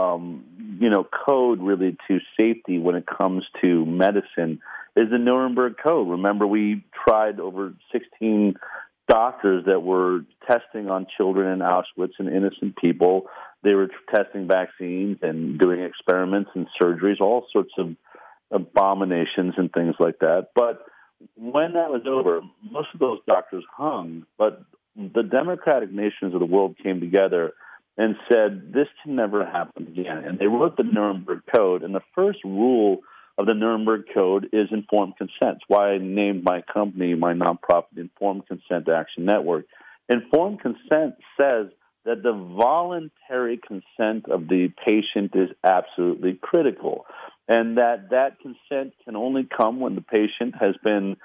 code really to safety when it comes to medicine is the Nuremberg Code. Remember, we tried over 16 doctors that were testing on children in Auschwitz and innocent people. They were testing vaccines and doing experiments and surgeries, all sorts of abominations and things like that. But when that was over, most of those doctors hung. But the democratic nations of the world came together and said, this can never happen again. And they wrote the Nuremberg Code. And the first rule of the Nuremberg Code is informed consent. It's why I named my company, my nonprofit, Informed Consent Action Network. Informed consent says that the voluntary consent of the patient is absolutely critical, and that consent can only come when the patient has been,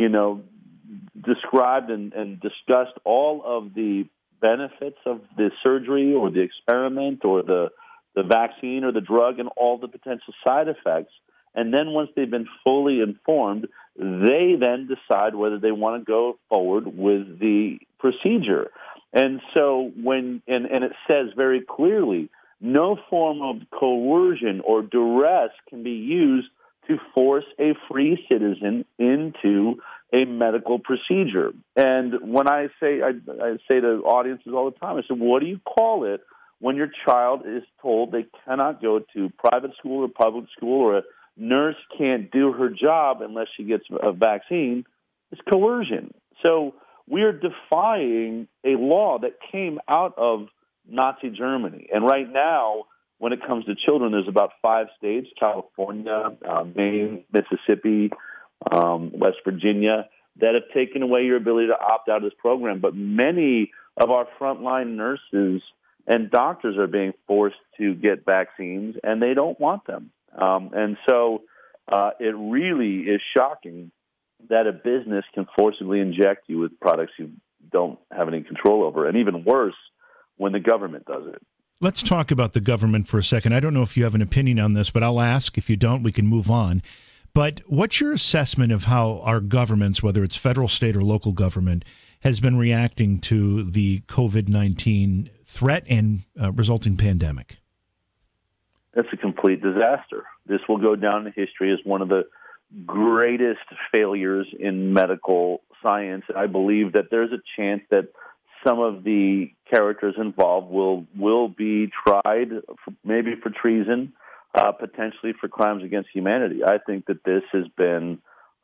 described and discussed all of the benefits of the surgery or the experiment or the vaccine or the drug and all the potential side effects. And then once they've been fully informed, they then decide whether they want to go forward with the procedure. And so and it says very clearly, no form of coercion or duress can be used to force a free citizen into a medical procedure. And when I say to audiences all the time, I say, what do you call it when your child is told they cannot go to private school or public school, or a nurse can't do her job unless she gets a vaccine? It's coercion. So we're defying a law that came out of Nazi Germany. And right now, when it comes to children, there's about 5 states, California, Maine, Mississippi, West Virginia, that have taken away your ability to opt out of this program. But many of our frontline nurses and doctors are being forced to get vaccines, and they don't want them. And so it really is shocking that a business can forcibly inject you with products you don't have any control over, and even worse, when the government does it. Let's talk about the government for a second. I don't know if you have an opinion on this, but I'll ask. If you don't, we can move on. But what's your assessment of how our governments, whether it's federal, state, or local government, has been reacting to the COVID-19 threat and resulting pandemic? It's a complete disaster. This will go down in history as one of the greatest failures in medical science. I believe that there's a chance that some of the characters involved will be tried, maybe for treason, potentially for crimes against humanity. I think that this has been,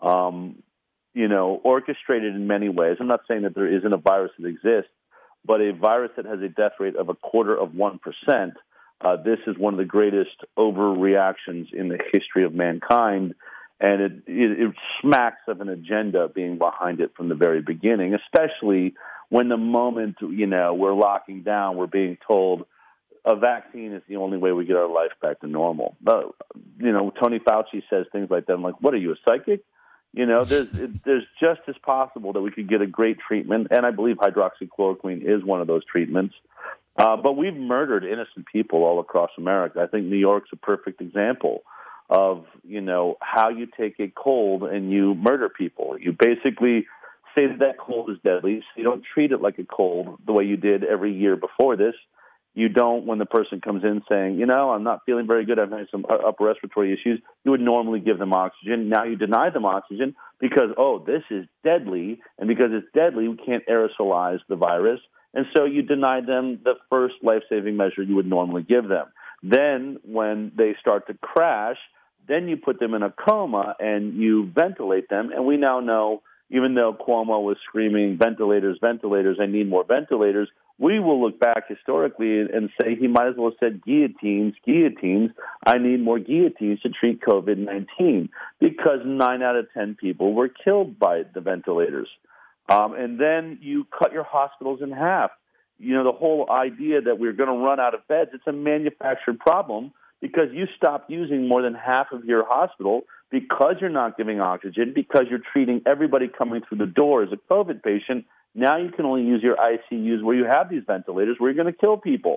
orchestrated in many ways. I'm not saying that there isn't a virus that exists, but a virus that has a death rate of 0.25%. This is one of the greatest overreactions in the history of mankind, and it smacks of an agenda being behind it from the very beginning, especially when the moment, we're locking down, we're being told a vaccine is the only way we get our life back to normal. Tony Fauci says things like that. I'm like, what are you, a psychic? There's just as possible that we could get a great treatment, and I believe hydroxychloroquine is one of those treatments. But we've murdered innocent people all across America. I think New York's a perfect example of, how you take a cold and you murder people. You basically say that cold is deadly, so you don't treat it like a cold the way you did every year before this. You don't, when the person comes in saying, I'm not feeling very good, I'm having some upper respiratory issues, you would normally give them oxygen. Now you deny them oxygen because, this is deadly, and because it's deadly, we can't aerosolize the virus. And so you deny them the first life-saving measure you would normally give them. Then when they start to crash, then you put them in a coma and you ventilate them. And we now know, even though Cuomo was screaming, ventilators, ventilators, I need more ventilators, we will look back historically and say he might as well have said guillotines, guillotines. I need more guillotines to treat COVID-19 because 9 out of 10 people were killed by the ventilators. And then you cut your hospitals in half. The whole idea that we're going to run out of beds, it's a manufactured problem because you stopped using more than half of your hospital because you're not giving oxygen, because you're treating everybody coming through the door as a COVID patient. Now you can only use your ICUs where you have these ventilators, where you're going to kill people.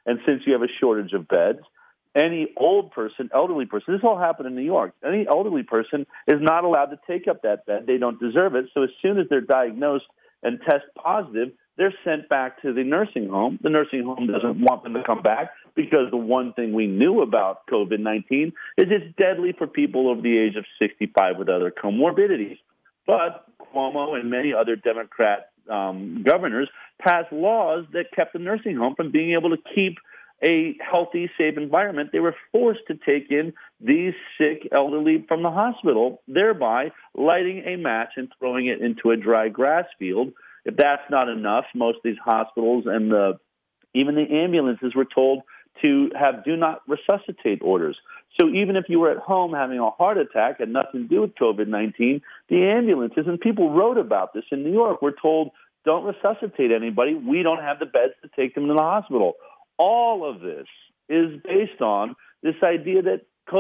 And since you have a shortage of beds, any old person, elderly person, this all happened in New York, any elderly person is not allowed to take up that bed. They don't deserve it. So as soon as they're diagnosed and test positive, they're sent back to the nursing home. The nursing home doesn't want them to come back because the one thing we knew about COVID-19 is it's deadly for people over the age of 65 with other comorbidities. But Cuomo and many other Democrat governors passed laws that kept the nursing home from being able to keep a healthy, safe environment. They were forced to take in these sick elderly from the hospital, thereby lighting a match and throwing it into a dry grass field. If that's not enough, most of these hospitals and even the ambulances were told to have do not resuscitate orders. So even if you were at home having a heart attack, had nothing to do with COVID-19, the ambulances, and people wrote about this in New York, were told, don't resuscitate anybody. We don't have the beds to take them to the hospital. All of this is based on this idea that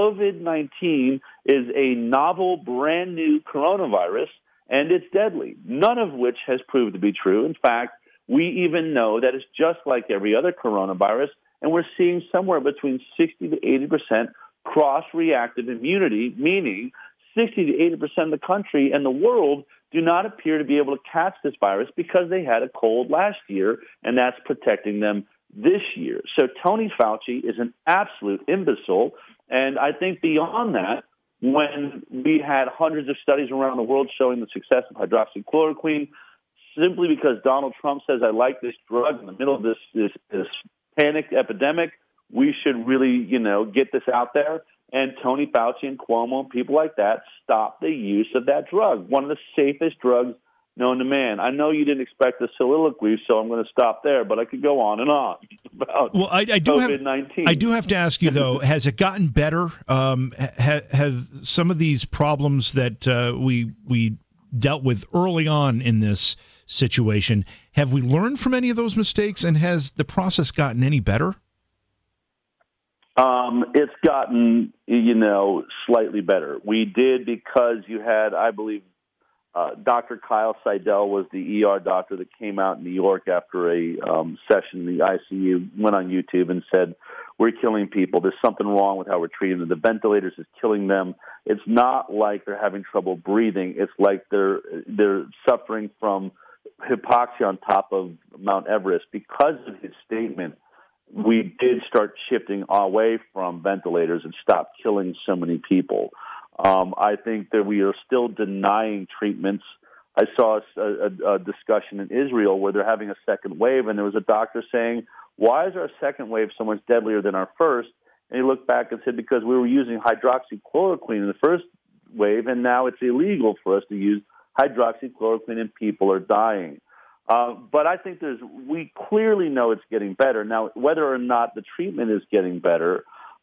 COVID-19 is a novel, brand new coronavirus, and it's deadly, none of which has proved to be true. In fact, we even know that it's just like every other coronavirus, and we're seeing somewhere between 60 to 80% cross-reactive immunity, meaning 60 to 80% of the country and the world do not appear to be able to catch this virus because they had a cold last year, and that's protecting them this year. So Tony Fauci is an absolute imbecile, and I think beyond that, when we had hundreds of studies around the world showing the success of hydroxychloroquine, simply because Donald Trump says, I like this drug in the middle of this panic epidemic, we should really, get this out there. And Tony Fauci and Cuomo and people like that stop the use of that drug, one of the safest drugs known to man. I know you didn't expect a soliloquy, so I'm going to stop there, but I could go on and on about COVID-19. I do have to ask you, though, has it gotten better? Have some of these problems that we dealt with early on in this situation, have we learned from any of those mistakes, and has the process gotten any better? It's gotten, slightly better. We did because you had, I believe, Dr. Kyle Seidel was the ER doctor that came out in New York after a session in the ICU, went on YouTube and said, we're killing people. There's something wrong with how we're treating them. The ventilators is killing them. It's not like they're having trouble breathing. It's like they're suffering from hypoxia on top of Mount Everest. Because of his statement, we did start shifting away from ventilators and stop killing so many people. I think that we are still denying treatments. I saw a discussion in Israel where they're having a second wave, and there was a doctor saying, why is our second wave so much deadlier than our first? And he looked back and said, because we were using hydroxychloroquine in the first wave, and now it's illegal for us to use hydroxychloroquine and people are dying. But I think we clearly know it's getting better. Now, whether or not the treatment is getting better,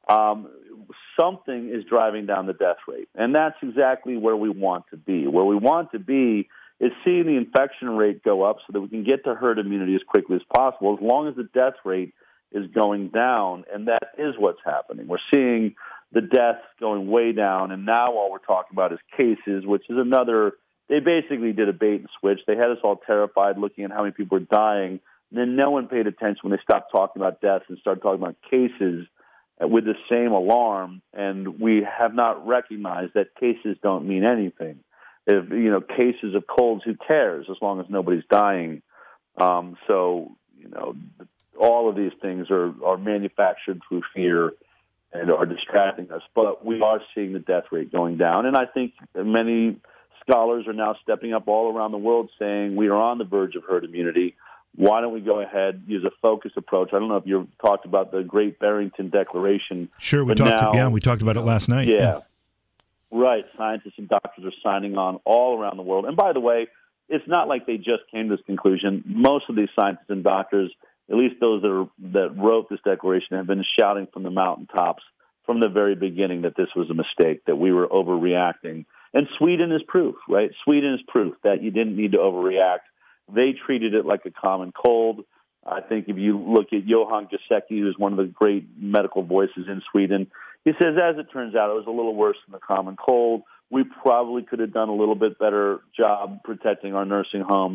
something is driving down the death rate. And that's exactly where we want to be. Where we want to be is seeing the infection rate go up so that we can get to herd immunity as quickly as possible, as long as the death rate is going down. And that is what's happening. We're seeing the deaths going way down. And now all we're talking about is cases, which is another. They basically did a bait and switch. They had us all terrified looking at how many people were dying. And then no one paid attention when they stopped talking about deaths and started talking about cases with the same alarm. And we have not recognized that cases don't mean anything. If, cases of colds, who cares as long as nobody's dying? So, all of these things are manufactured through fear and are distracting us. But we are seeing the death rate going down. And I think many scholars are now stepping up all around the world saying we are on the verge of herd immunity. Why don't we go ahead, use a focused approach? I don't know if you've talked about the Great Barrington Declaration. Sure, we talked about it last night. Yeah, right. Scientists and doctors are signing on all around the world. And by the way, it's not like they just came to this conclusion. Most of these scientists and doctors, at least those that wrote this declaration, have been shouting from the mountaintops from the very beginning that this was a mistake, that we were overreacting. And Sweden is proof, right? Sweden is proof that you didn't need to overreact. They treated it like a common cold. I think if you look at Johan Giesecke, who's one of the great medical voices in Sweden, he says, as it turns out, it was a little worse than the common cold. We probably could have done a little bit better job protecting our nursing homes,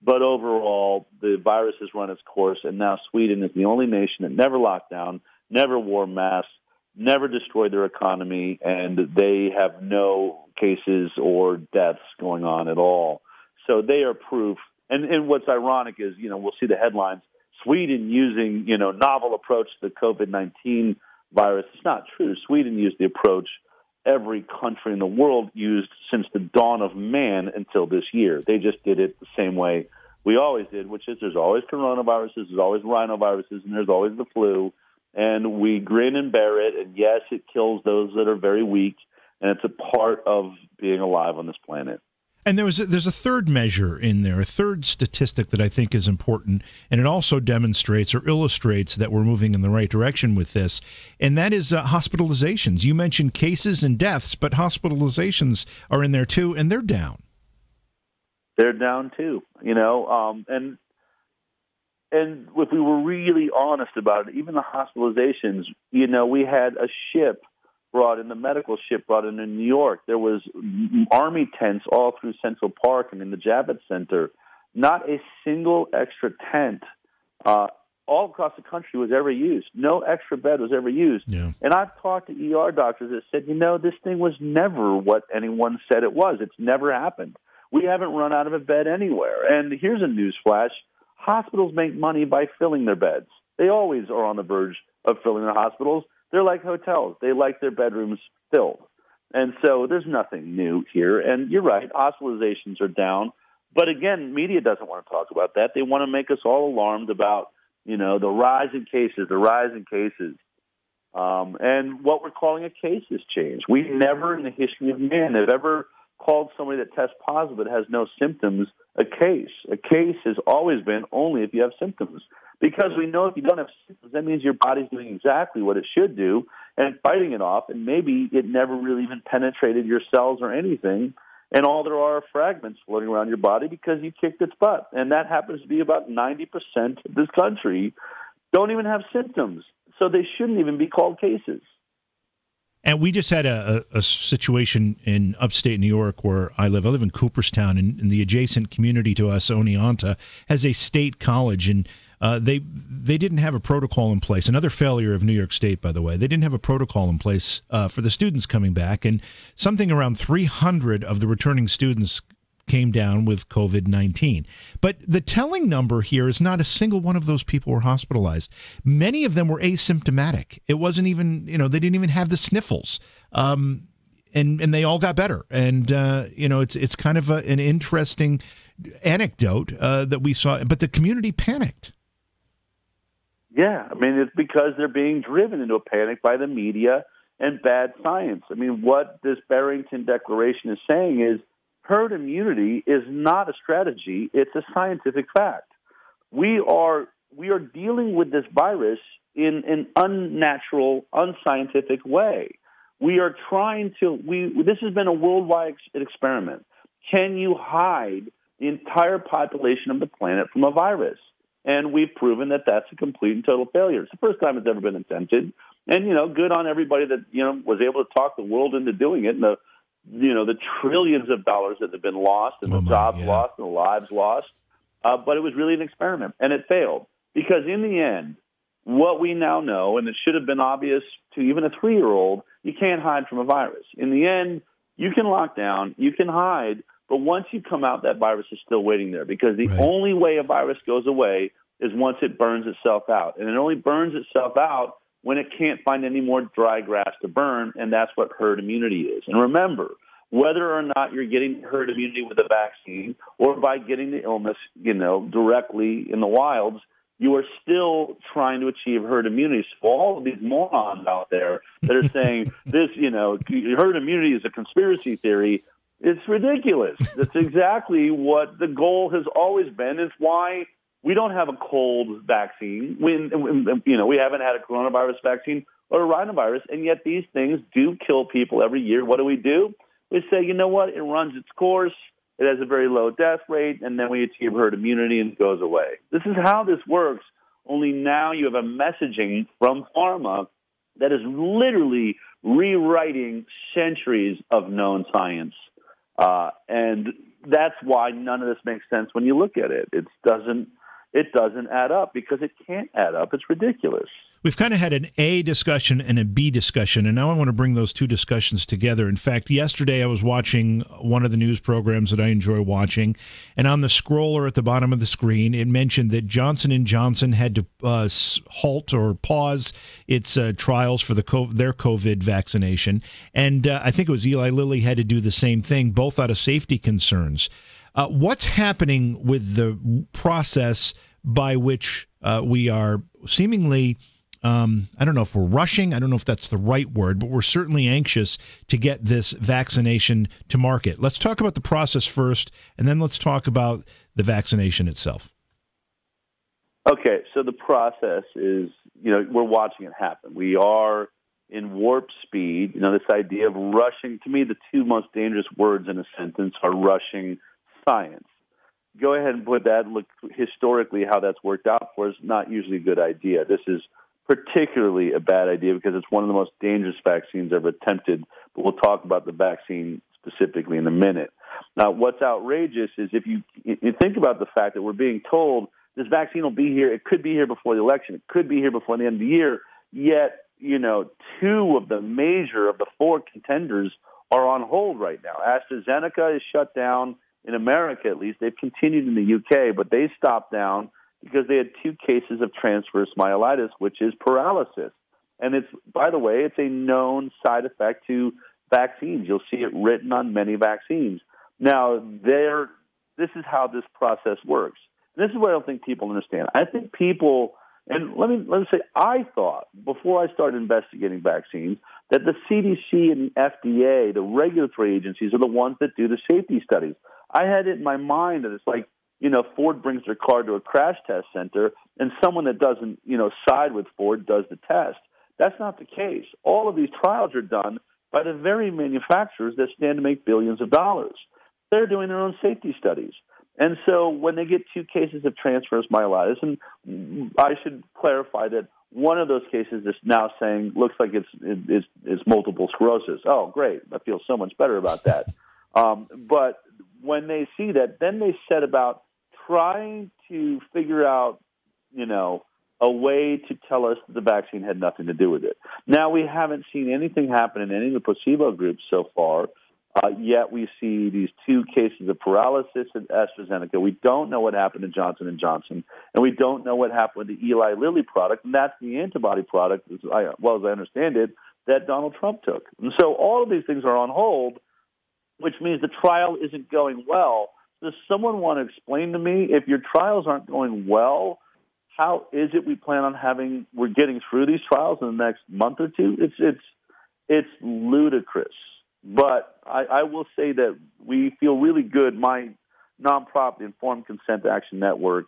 But overall, the virus has run its course, and now Sweden is the only nation that never locked down, never wore masks, never destroyed their economy, and they have no cases or deaths going on at all. So they are proof. And what's ironic is, we'll see the headlines, Sweden using, novel approach to the COVID-19 virus. It's not true. Sweden used the approach every country in the world used since the dawn of man until this year. They just did it the same way we always did, which is there's always coronaviruses, there's always rhinoviruses, and there's always the flu. And we grin and bear it. And yes, it kills those that are very weak. And it's a part of being alive on this planet. And there's a third measure in there, a third statistic that I think is important, and it also demonstrates or illustrates that we're moving in the right direction with this, and that is hospitalizations. You mentioned cases and deaths, but hospitalizations are in there too, and they're down. They're down too, and if we were really honest about it, even the hospitalizations, we had a ship the medical ship brought in New York. There was Army tents all through Central Park and in the Javits Center. Not a single extra tent all across the country was ever used. No extra bed was ever used. Yeah. And I've talked to ER doctors that said, this thing was never what anyone said it was. It's never happened. We haven't run out of a bed anywhere. And here's a news flash. Hospitals make money by filling their beds. They always are on the verge of filling their hospitals. They're like hotels. They like their bedrooms filled. And so there's nothing new here. And you're right, hospitalizations are down. But again, media doesn't want to talk about that. They want to make us all alarmed about, the rise in cases. And what we're calling a case has changed. We never in the history of man have ever called somebody that tests positive that has no symptoms a case. A case has always been only if you have symptoms. Because we know if you don't have symptoms, that means your body's doing exactly what it should do and fighting it off, and maybe it never really even penetrated your cells or anything, and all there are fragments floating around your body because you kicked its butt. And that happens to be about 90% of this country don't even have symptoms, so they shouldn't even be called cases. And we just had a situation in upstate New York where I live. I live in Cooperstown, and the adjacent community to us, Oneonta, has a state college, and they didn't have a protocol in place. Another failure of New York State, by the way. They didn't have a protocol in place for the students coming back, and something around 300 of the returning students came down with COVID-19. But the telling number here is not a single one of those people were hospitalized. Many of them were asymptomatic. It wasn't even, they didn't even have the sniffles. And they all got better. And, it's kind of an interesting anecdote that we saw. But the community panicked. Yeah, it's because they're being driven into a panic by the media and bad science. What this Barrington Declaration is saying is, herd immunity is not a strategy, it's a scientific fact. We are dealing with this virus in an unnatural, unscientific way. We are this has been a worldwide experiment. Can you hide the entire population of the planet from a virus? And we've proven that that's a complete and total failure. It's the first time it's ever been attempted. And, good on everybody that, was able to talk the world into doing it. And the trillions of dollars that have been lost and the jobs lost and the lives lost. But it was really an experiment, and it failed. Because in the end, what we now know, and it should have been obvious to even a 3-year-old, you can't hide from a virus. In the end, you can lock down, you can hide, but once you come out, that virus is still waiting there. Because the only way a virus goes away is once it burns itself out. And it only burns itself out when it can't find any more dry grass to burn, and that's what herd immunity is. And remember, whether or not you're getting herd immunity with a vaccine or by getting the illness, directly in the wilds, you are still trying to achieve herd immunity. So all of these morons out there that are saying this, herd immunity is a conspiracy theory, it's ridiculous. That's exactly what the goal has always been. It's why we don't have a cold vaccine. We haven't had a coronavirus vaccine or a rhinovirus, and yet these things do kill people every year. What do? We say, you know what? It runs its course. It has a very low death rate, and then we achieve herd immunity and it goes away. This is how this works, only now you have a messaging from pharma that is literally rewriting centuries of known science. And that's why none of this makes sense when you look at it. It doesn't add up because it can't add up. It's ridiculous. We've kind of had an A discussion and a B discussion, and now I want to bring those two discussions together. In fact, yesterday I was watching one of the news programs that I enjoy watching, and on the scroller at the bottom of the screen, it mentioned that Johnson & Johnson had to halt or pause its trials for their COVID vaccination, and I think it was Eli Lilly had to do the same thing, both out of safety concerns. What's happening with the process by which we are seemingly, I don't know if we're rushing, I don't know if that's the right word, but we're certainly anxious to get this vaccination to market. Let's talk about the process first, and then let's talk about the vaccination itself. Okay, so the process is, we're watching it happen. We are in warp speed. This idea of rushing, to me, the two most dangerous words in a sentence are rushing science. Go ahead and put that, look historically how that's worked out for us, not usually a good idea. This is particularly a bad idea because it's one of the most dangerous vaccines ever attempted, but we'll talk about the vaccine specifically in a minute. Now, what's outrageous is if you think about the fact that we're being told this vaccine will be here, it could be here before the election, it could be here before the end of the year, yet, two of the four contenders are on hold right now. AstraZeneca is shut down in America, at least. They've continued in the UK, but they stopped down because they had 2 cases of transverse myelitis, which is paralysis. And it's, by the way, it's a known side effect to vaccines. You'll see it written on many vaccines. Now, this is how this process works. And this is what I don't think people understand. I think people, and let me say, I thought before I started investigating vaccines that the CDC and the FDA, the regulatory agencies, are the ones that do the safety studies. I had it in my mind that it's like, Ford brings their car to a crash test center and someone that doesn't, side with Ford does the test. That's not the case. All of these trials are done by the very manufacturers that stand to make billions of dollars. They're doing their own safety studies. And so when they get 2 cases of transverse myelitis, and I should clarify that one of those cases is now saying looks like it's multiple sclerosis. Oh, great. I feel so much better about that. But when they see that, then they set about trying to figure out, a way to tell us that the vaccine had nothing to do with it. Now, we haven't seen anything happen in any of the placebo groups so far, yet we see these 2 cases of paralysis at AstraZeneca. We don't know what happened to Johnson & Johnson, and we don't know what happened with the Eli Lilly product, and that's the antibody product, as I understand it, that Donald Trump took. And so all of these things are on hold, which means the trial isn't going well. Does someone want to explain to me, if your trials aren't going well, how is it we plan on we're getting through these trials in the next month or two? It's ludicrous. But I will say that we feel really good, my nonprofit, Informed Consent Action Network,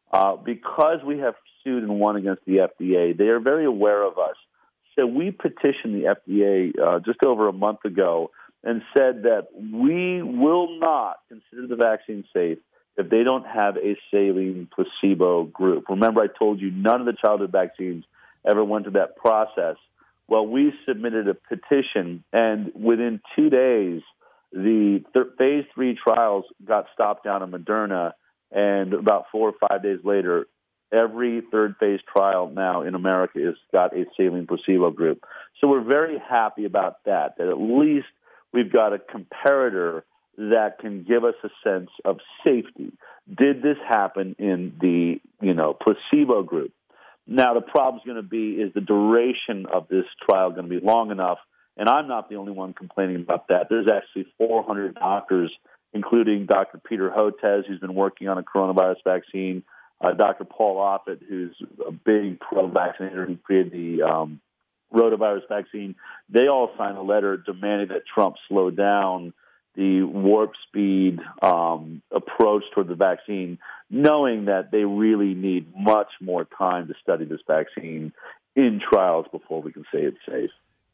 because we have sued and won against the FDA, they are very aware of us. So we petitioned the FDA just over a month ago and said that we will not consider the vaccine safe if they don't have a saline placebo group. Remember, I told you none of the childhood vaccines ever went through that process. Well, we submitted a petition, and within 2 days, the phase 3 trials got stopped down in Moderna, and about 4 or 5 days later, every third phase trial now in America has got a saline placebo group. So we're very happy about that at least we've got a comparator that can give us a sense of safety. Did this happen in the, placebo group? Now, the problem's going to be, is the duration of this trial going to be long enough? And I'm not the only one complaining about that. There's actually 400 doctors, including Dr. Peter Hotez, who's been working on a coronavirus vaccine, Dr. Paul Offit, who's a big pro-vaccinator who created the rotavirus vaccine. They all signed a letter demanding that Trump slow down the warp speed approach toward the vaccine, knowing that they really need much more time to study this vaccine in trials before we can say it's safe.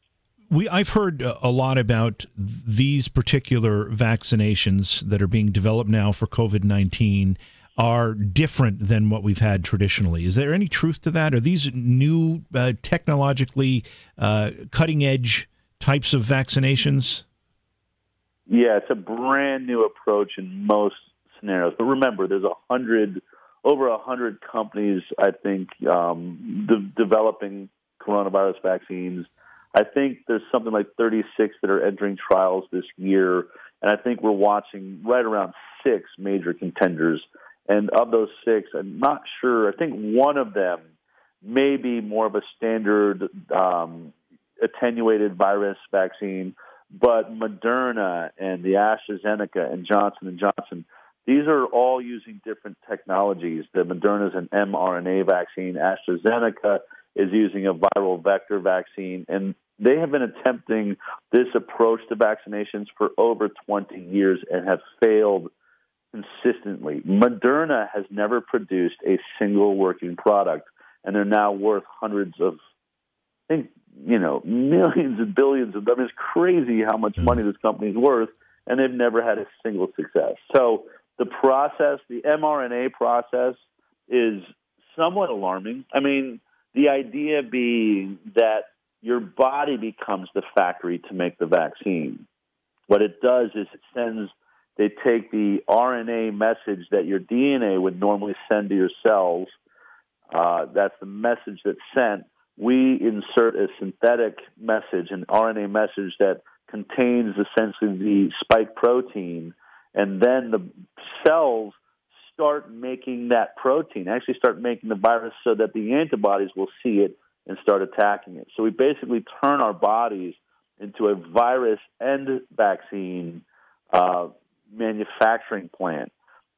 I've heard a lot about these particular vaccinations that are being developed now for COVID-19 are different than what we've had traditionally. Is there any truth to that? Are these new technologically cutting-edge types of vaccinations? Yeah, it's a brand new approach in most scenarios. But remember, there's over 100 companies, I think, developing coronavirus vaccines. I think there's something like 36 that are entering trials this year, and I think we're watching right around 6 major contenders. And of those 6, I'm not sure. I think one of them may be more of a standard attenuated virus vaccine, but Moderna and the AstraZeneca and Johnson & Johnson, these are all using different technologies. The Moderna is an mRNA vaccine. AstraZeneca is using a viral vector vaccine, and they have been attempting this approach to vaccinations for over 20 years and have failed consistently. Moderna has never produced a single working product, and they're now worth hundreds of, I think, millions and billions of dollars. It's crazy how much money this company is worth, and they've never had a single success. So the process, the mRNA process, is somewhat alarming. I mean, the idea being that your body becomes the factory to make the vaccine. What it does is they take the RNA message that your DNA would normally send to your cells. That's the message that's sent. We insert a synthetic message, an RNA message that contains essentially the spike protein, and then the cells start making that protein, actually start making the virus so that the antibodies will see it and start attacking it. So we basically turn our bodies into a virus and vaccine manufacturing plant.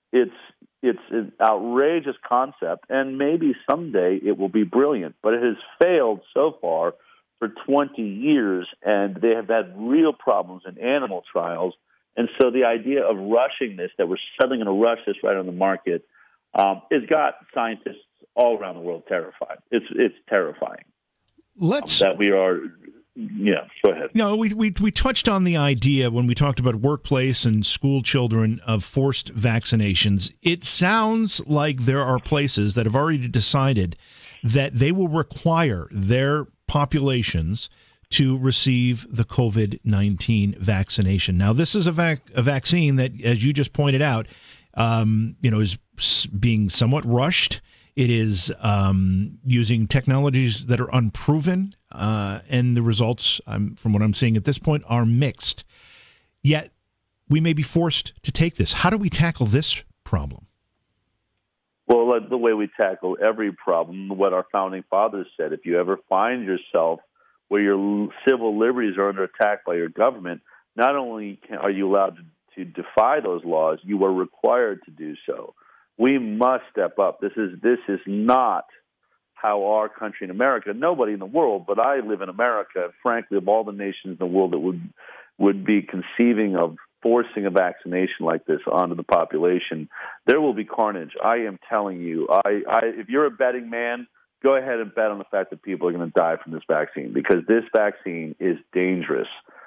It's an outrageous concept, and maybe someday it will be brilliant, but it has failed so far for 20 years, and they have had real problems in animal trials. And so the idea of rushing this, that we're suddenly going to rush this right on the market, has got scientists all around the world terrified. It's terrifying. That we are. Yeah, go ahead. No, we touched on the idea when we talked about workplace and school children of forced vaccinations. It sounds like there are places that have already decided that they will require their populations to receive the COVID-19 vaccination. Now, this is a vaccine that, as you just pointed out, is being somewhat rushed. It is using technologies that are unproven, and the results, from what I'm seeing at this point, are mixed. Yet, we may be forced to take this. How do we tackle this problem? Well, the way we tackle every problem, what our founding fathers said, if you ever find yourself where your civil liberties are under attack by your government, not only are you allowed to defy those laws, you are required to do so. We must step up. This is not how our country in America, nobody in the world, but I live in America, frankly, of all the nations in the world that would be conceiving of forcing a vaccination like this onto the population, there will be carnage. I am telling you, if you're a betting man, go ahead and bet on the fact that people are going to die from this vaccine, because this vaccine is dangerous.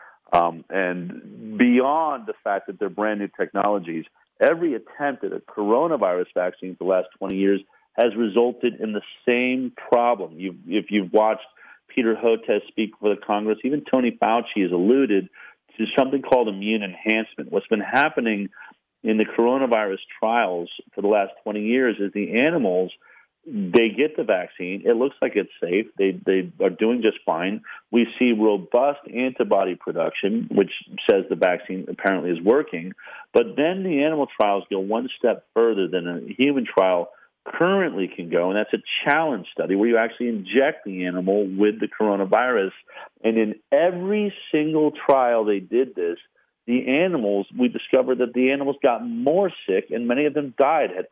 And beyond the fact that they're brand new technologies, every attempt at a coronavirus vaccine for the last 20 years has resulted in the same problem. If you've watched Peter Hotez speak for the Congress, even Tony Fauci has alluded to something called immune enhancement. What's been happening in the coronavirus trials for the last 20 years is the animals, they get the vaccine. It looks like it's safe. They are doing just fine. We see robust antibody production, which says the vaccine apparently is working. But then the animal trials go one step further than a human trial currently can go, and that's a challenge study where you actually inject the animal with the coronavirus. And in every single trial they did this, the animals, we discovered that the animals got more sick, and many of them died, had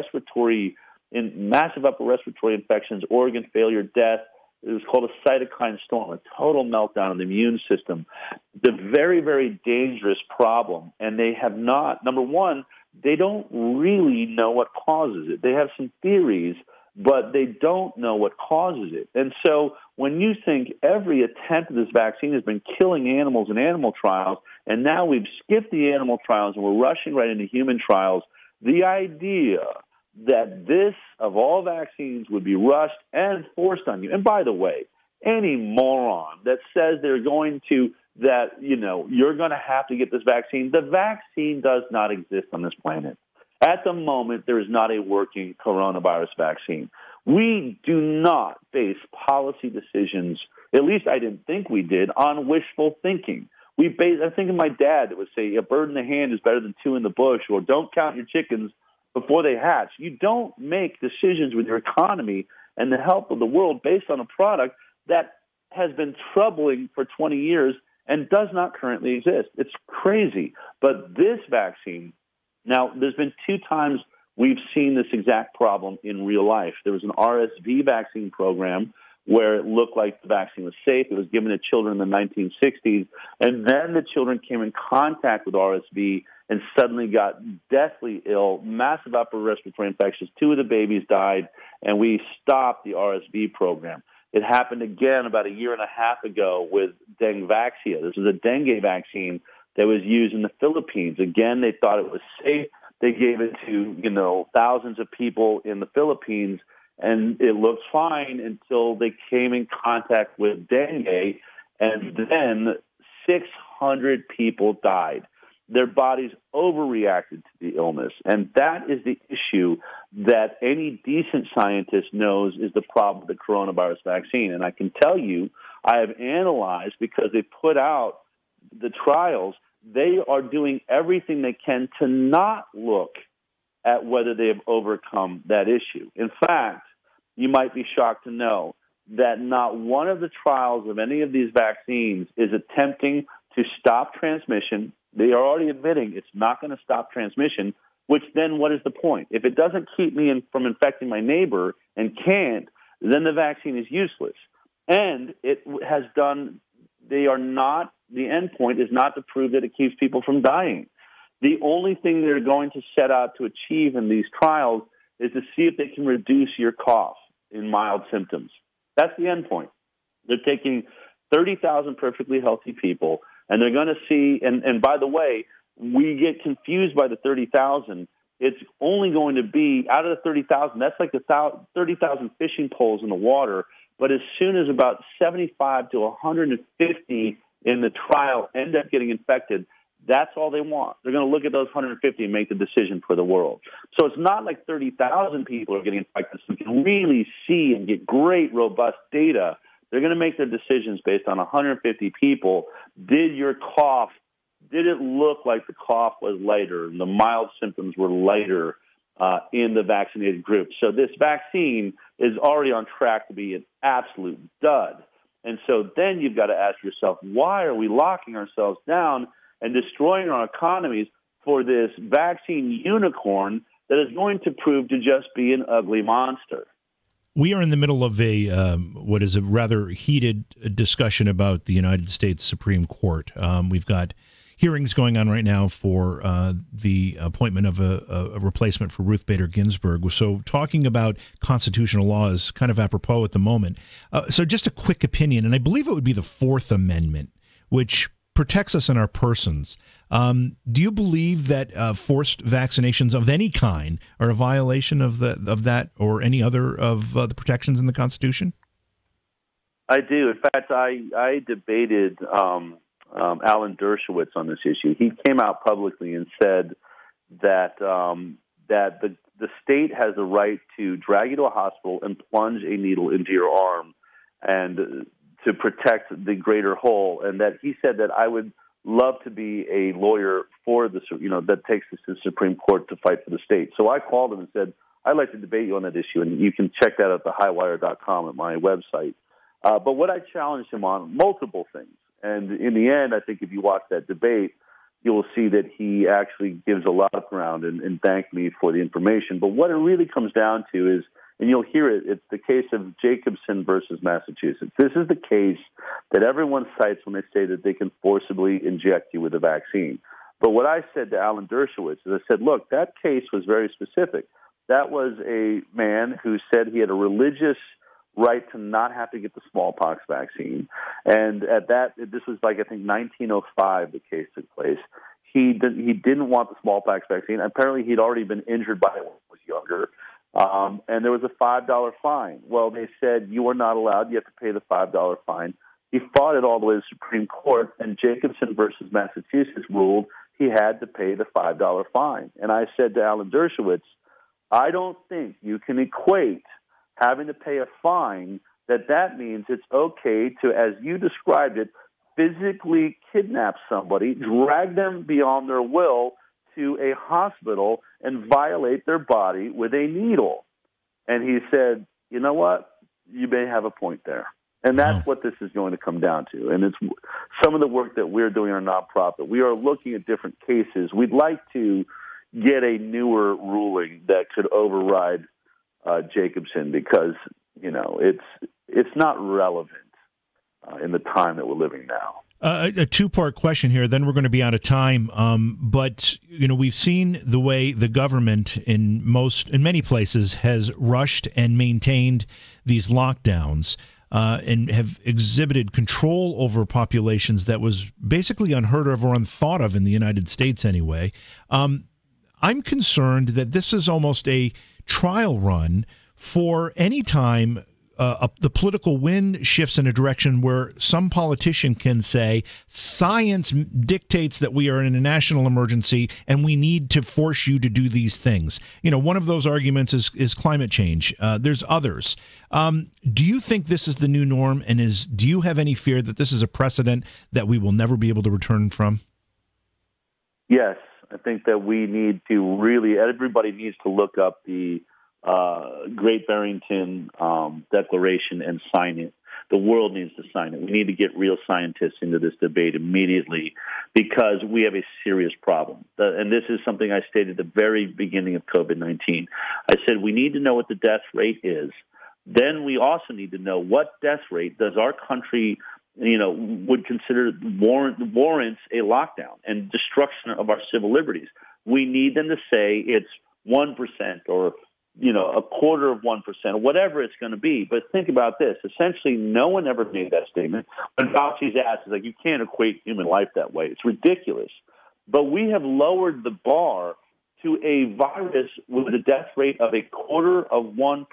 massive upper respiratory infections, organ failure, death. It was called a cytokine storm, a total meltdown of the immune system. The very, very dangerous problem, and they have not, number one, they don't really know what causes it. They have some theories, but they don't know what causes it. And so when you think every attempt at this vaccine has been killing animals in animal trials, and now we've skipped the animal trials and we're rushing right into human trials, the idea that this, of all vaccines, would be rushed and forced on you. And by the way, any moron that says they're going to that, you're going to have to get this vaccine. The vaccine does not exist on this planet. At the moment, there is not a working coronavirus vaccine. We do not base policy decisions, at least I didn't think we did, on wishful thinking. I think of my dad that would say, a bird in the hand is better than two in the bush, or don't count your chickens before they hatch. You don't make decisions with your economy and the health of the world based on a product that has been troubling for 20 years and does not currently exist. It's crazy. But this vaccine, now there's been 2 times we've seen this exact problem in real life. There was an RSV vaccine program where it looked like the vaccine was safe. It was given to children in the 1960s, and then the children came in contact with RSV and suddenly got deathly ill, massive upper respiratory infections. 2 of the babies died, and we stopped the RSV program. It happened again about a year and a half ago with Dengvaxia. This was a dengue vaccine that was used in the Philippines. Again, they thought it was safe. They gave it to, thousands of people in the Philippines, and it looked fine until they came in contact with dengue, and then 600 people died. Their bodies overreacted to the illness, and that is the issue that any decent scientist knows is the problem with the coronavirus vaccine. And I can tell you, I have analyzed, because they put out the trials, they are doing everything they can to not look at whether they have overcome that issue. In fact, you might be shocked to know that not one of the trials of any of these vaccines is attempting to stop transmission. They are already admitting it's not going to stop transmission, which then what is the point? If it doesn't keep me from infecting my neighbor and can't, then the vaccine is useless. And it has done, the end point is not to prove that it keeps people from dying. The only thing they're going to set out to achieve in these trials is to see if they can reduce your cough in mild symptoms. That's the end point. They're taking 30,000 perfectly healthy people, and they're going to see, and by the way, we get confused by the 30,000. It's only going to be, out of the 30,000, that's like the 30,000 fishing poles in the water, but as soon as about 75 to 150 in the trial end up getting infected, that's all they want. They're going to look at those 150 and make the decision for the world. So it's not like 30,000 people are getting infected, so we can really see and get great, robust data. They're going to make their decisions based on 150 people. Did your cough, did it look like the cough was lighter and the mild symptoms were lighter in the vaccinated group? So this vaccine is already on track to be an absolute dud. And so then you've got to ask yourself, why are we locking ourselves down and destroying our economies for this vaccine unicorn that is going to prove to just be an ugly monster? We are in the middle of what is a rather heated discussion about the United States Supreme Court. We've got hearings going on right now for the appointment of a replacement for Ruth Bader Ginsburg. So talking about constitutional law is kind of apropos at the moment. So just a quick opinion, and I believe it would be the Fourth Amendment, which protects us in our persons. Do you believe that forced vaccinations of any kind are a violation of that or any other of the protections in the Constitution? I do. In fact, I debated Alan Dershowitz on this issue. He came out publicly and said that that the state has the right to drag you to a hospital and plunge a needle into your arm and to protect the greater whole, and that he said that I would love to be a lawyer for the, that takes this to the Supreme Court to fight for the state. So I called him and said, I'd like to debate you on that issue, and you can check that at thehighwire.com at my website. But what I challenged him on, multiple things. And in the end, I think if you watch that debate, you'll see that he actually gives a lot of ground and thanked me for the information. But what it really comes down to is, and you'll hear it, it's the case of Jacobson versus Massachusetts. This is the case that everyone cites when they say that they can forcibly inject you with a vaccine. But what I said to Alan Dershowitz is I said, look, that case was very specific. That was a man who said he had a religious right to not have to get the smallpox vaccine. And at that, this was like, I think, 1905 the case took place. He didn't want the smallpox vaccine. Apparently, he'd already been injured by it when he was younger. And there was a $5 fine. Well, they said, you are not allowed. You have to pay the $5 fine. He fought it all the way to the Supreme Court, and Jacobson versus Massachusetts ruled he had to pay the $5 fine. And I said to Alan Dershowitz, I don't think you can equate having to pay a fine that means it's okay to, as you described it, physically kidnap somebody, drag them beyond their will to a hospital, and violate their body with a needle. And he said, you know what? You may have a point there. And that's what this is going to come down to. And it's some of the work that we're doing in our nonprofit. We are looking at different cases. We'd like to get a newer ruling that could override Jacobson because, it's not relevant in the time that we're living now. A two-part question here, then we're going to be out of time. But we've seen the way the government in many places has rushed and maintained these lockdowns and have exhibited control over populations that was basically unheard of or unthought of in the United States anyway. I'm concerned that this is almost a trial run for any time the political wind shifts in a direction where some politician can say science dictates that we are in a national emergency and we need to force you to do these things. One of those arguments is climate change. There's others. Do you think this is the new norm, and do you have any fear that this is a precedent that we will never be able to return from? Yes, I think that we need to everybody needs to look up the Great Barrington Declaration and sign it. The world needs to sign it. We need to get real scientists into this debate immediately because we have a serious problem. And this is something I stated at the very beginning of COVID-19. I said we need to know what the death rate is. Then we also need to know what death rate does our country would consider warrants a lockdown and destruction of our civil liberties. We need them to say it's 1% or a quarter of 1%, or whatever it's going to be. But think about this. Essentially, no one ever made that statement. When Fauci's asked, it's like, you can't equate human life that way. It's ridiculous. But we have lowered the bar to a virus with a death rate of a quarter of 1%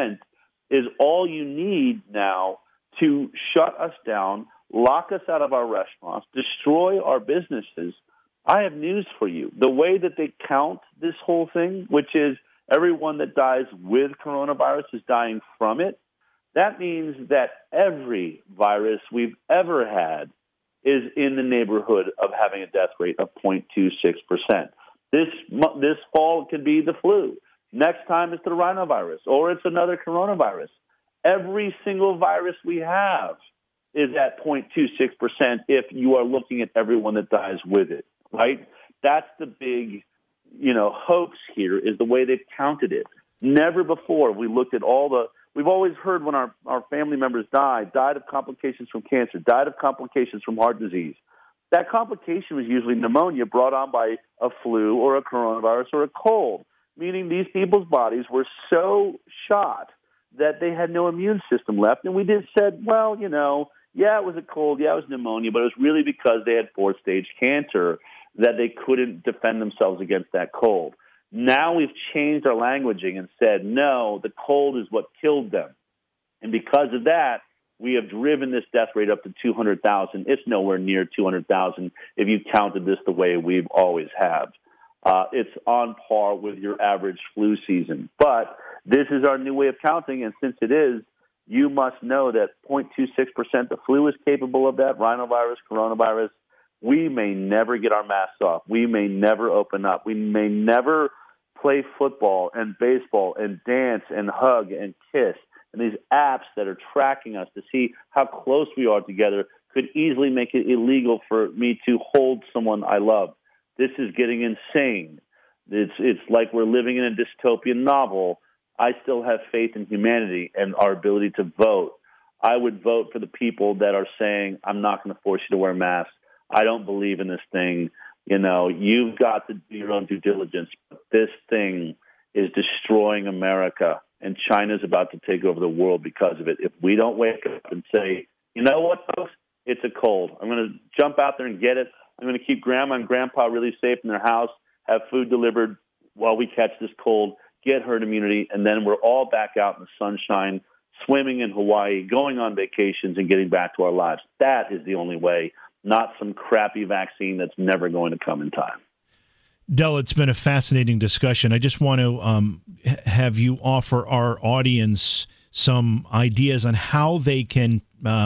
is all you need now to shut us down, lock us out of our restaurants, destroy our businesses. I have news for you. The way that they count this whole thing, which is everyone that dies with coronavirus is dying from it, that means that every virus we've ever had is in the neighborhood of having a death rate of 0.26%. This fall it could be the flu. Next time it's the rhinovirus, or it's another coronavirus. Every single virus we have is at 0.26% if you are looking at everyone that dies with it, right? That's the big hoax here is the way they've counted it. Never before we looked at we've always heard when our family members died of complications from cancer, died of complications from heart disease. That complication was usually pneumonia brought on by a flu or a coronavirus or a cold, meaning these people's bodies were so shot that they had no immune system left. And we just said, well, yeah, it was a cold, yeah, it was pneumonia, but it was really because they had fourth-stage cancer that they couldn't defend themselves against that cold. Now we've changed our languaging and said, no, the cold is what killed them. And because of that, we have driven this death rate up to 200,000. It's nowhere near 200,000 if you counted this the way we've always have. It's on par with your average flu season. But this is our new way of counting, and since it is, you must know that 0.26%, the flu is capable of that, rhinovirus, coronavirus. We may never get our masks off. We may never open up. We may never play football and baseball and dance and hug and kiss. And these apps that are tracking us to see how close we are together could easily make it illegal for me to hold someone I love. This is getting insane. It's like we're living in a dystopian novel. I still have faith in humanity and our ability to vote. I would vote for the people that are saying, I'm not going to force you to wear masks. I don't believe in this thing. You've got to do your own due diligence. But this thing is destroying America, and China's about to take over the world because of it. If we don't wake up and say, you know what, folks, it's a cold. I'm going to jump out there and get it. I'm going to keep Grandma and Grandpa really safe in their house, have food delivered while we catch this cold, get herd immunity, and then we're all back out in the sunshine, swimming in Hawaii, going on vacations, and getting back to our lives. That is the only way, not some crappy vaccine that's never going to come in time. Del, it's been a fascinating discussion. I just want to have you offer our audience some ideas on how they can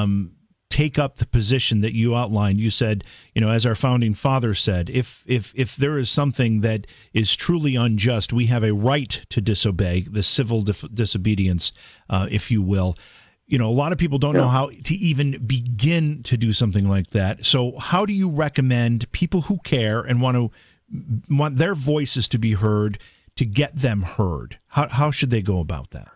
take up the position that you outlined. You said, as our founding father said, if there is something that is truly unjust, we have a right to disobey, the civil disobedience, if you will. A lot of people don't know how to even begin to do something like that. So how do you recommend people who care and want their voices to be heard, to get them heard? How should they go about that?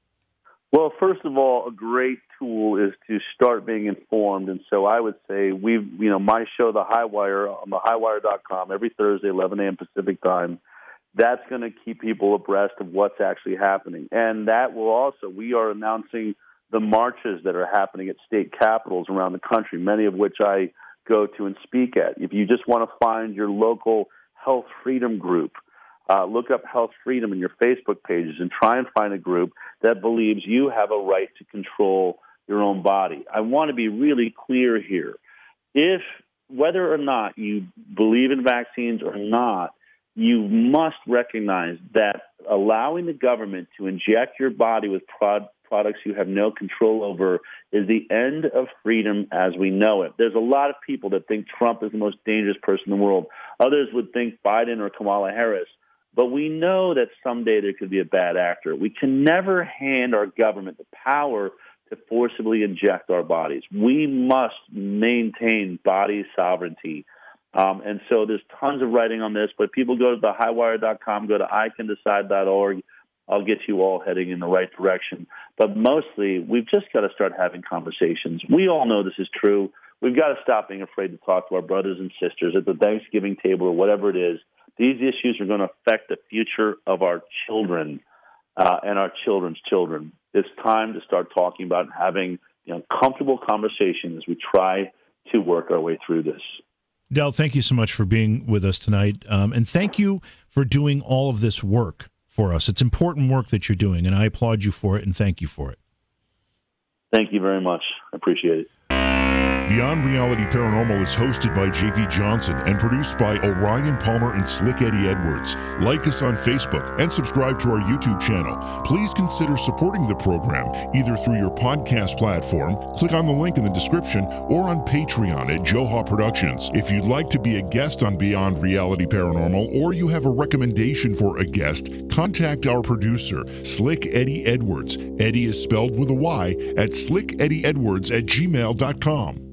Well, first of all, a great tool is to start being informed. And so I would say my show, The High Wire, on thehighwire.com every Thursday, 11 a.m. Pacific time, that's going to keep people abreast of what's actually happening. And that will also, we are announcing the marches that are happening at state capitals around the country, many of which I go to and speak at. If you just want to find your local health freedom group, look up Health Freedom in your Facebook pages and try and find a group that believes you have a right to control your own body. I want to be really clear here. Whether or not you believe in vaccines or not, you must recognize that allowing the government to inject your body with products you have no control over is the end of freedom as we know it. There's a lot of people that think Trump is the most dangerous person in the world. Others would think Biden or Kamala Harris. But we know that someday there could be a bad actor. We can never hand our government the power to forcibly inject our bodies. We must maintain body sovereignty. And so there's tons of writing on this, but people go to thehighwire.com, go to ICanDecide.org. I'll get you all heading in the right direction. But mostly, we've just got to start having conversations. We all know this is true. We've got to stop being afraid to talk to our brothers and sisters at the Thanksgiving table or whatever it is. These issues are going to affect the future of our children and our children's children. It's time to start talking about and having comfortable conversations as we try to work our way through this. Del, thank you so much for being with us tonight. And thank you for doing all of this work for us. It's important work that you're doing, and I applaud you for it and thank you for it. Thank you very much. I appreciate it. Beyond Reality Paranormal is hosted by J.V. Johnson and produced by Orion Palmer and Slick Eddie Edwards. Like us on Facebook and subscribe to our YouTube channel. Please consider supporting the program either through your podcast platform, click on the link in the description, or on Patreon at Joha Productions. If you'd like to be a guest on Beyond Reality Paranormal or you have a recommendation for a guest, contact our producer, Slick Eddie Edwards. Eddie is spelled with a Y at slickeddieedwards@gmail.com.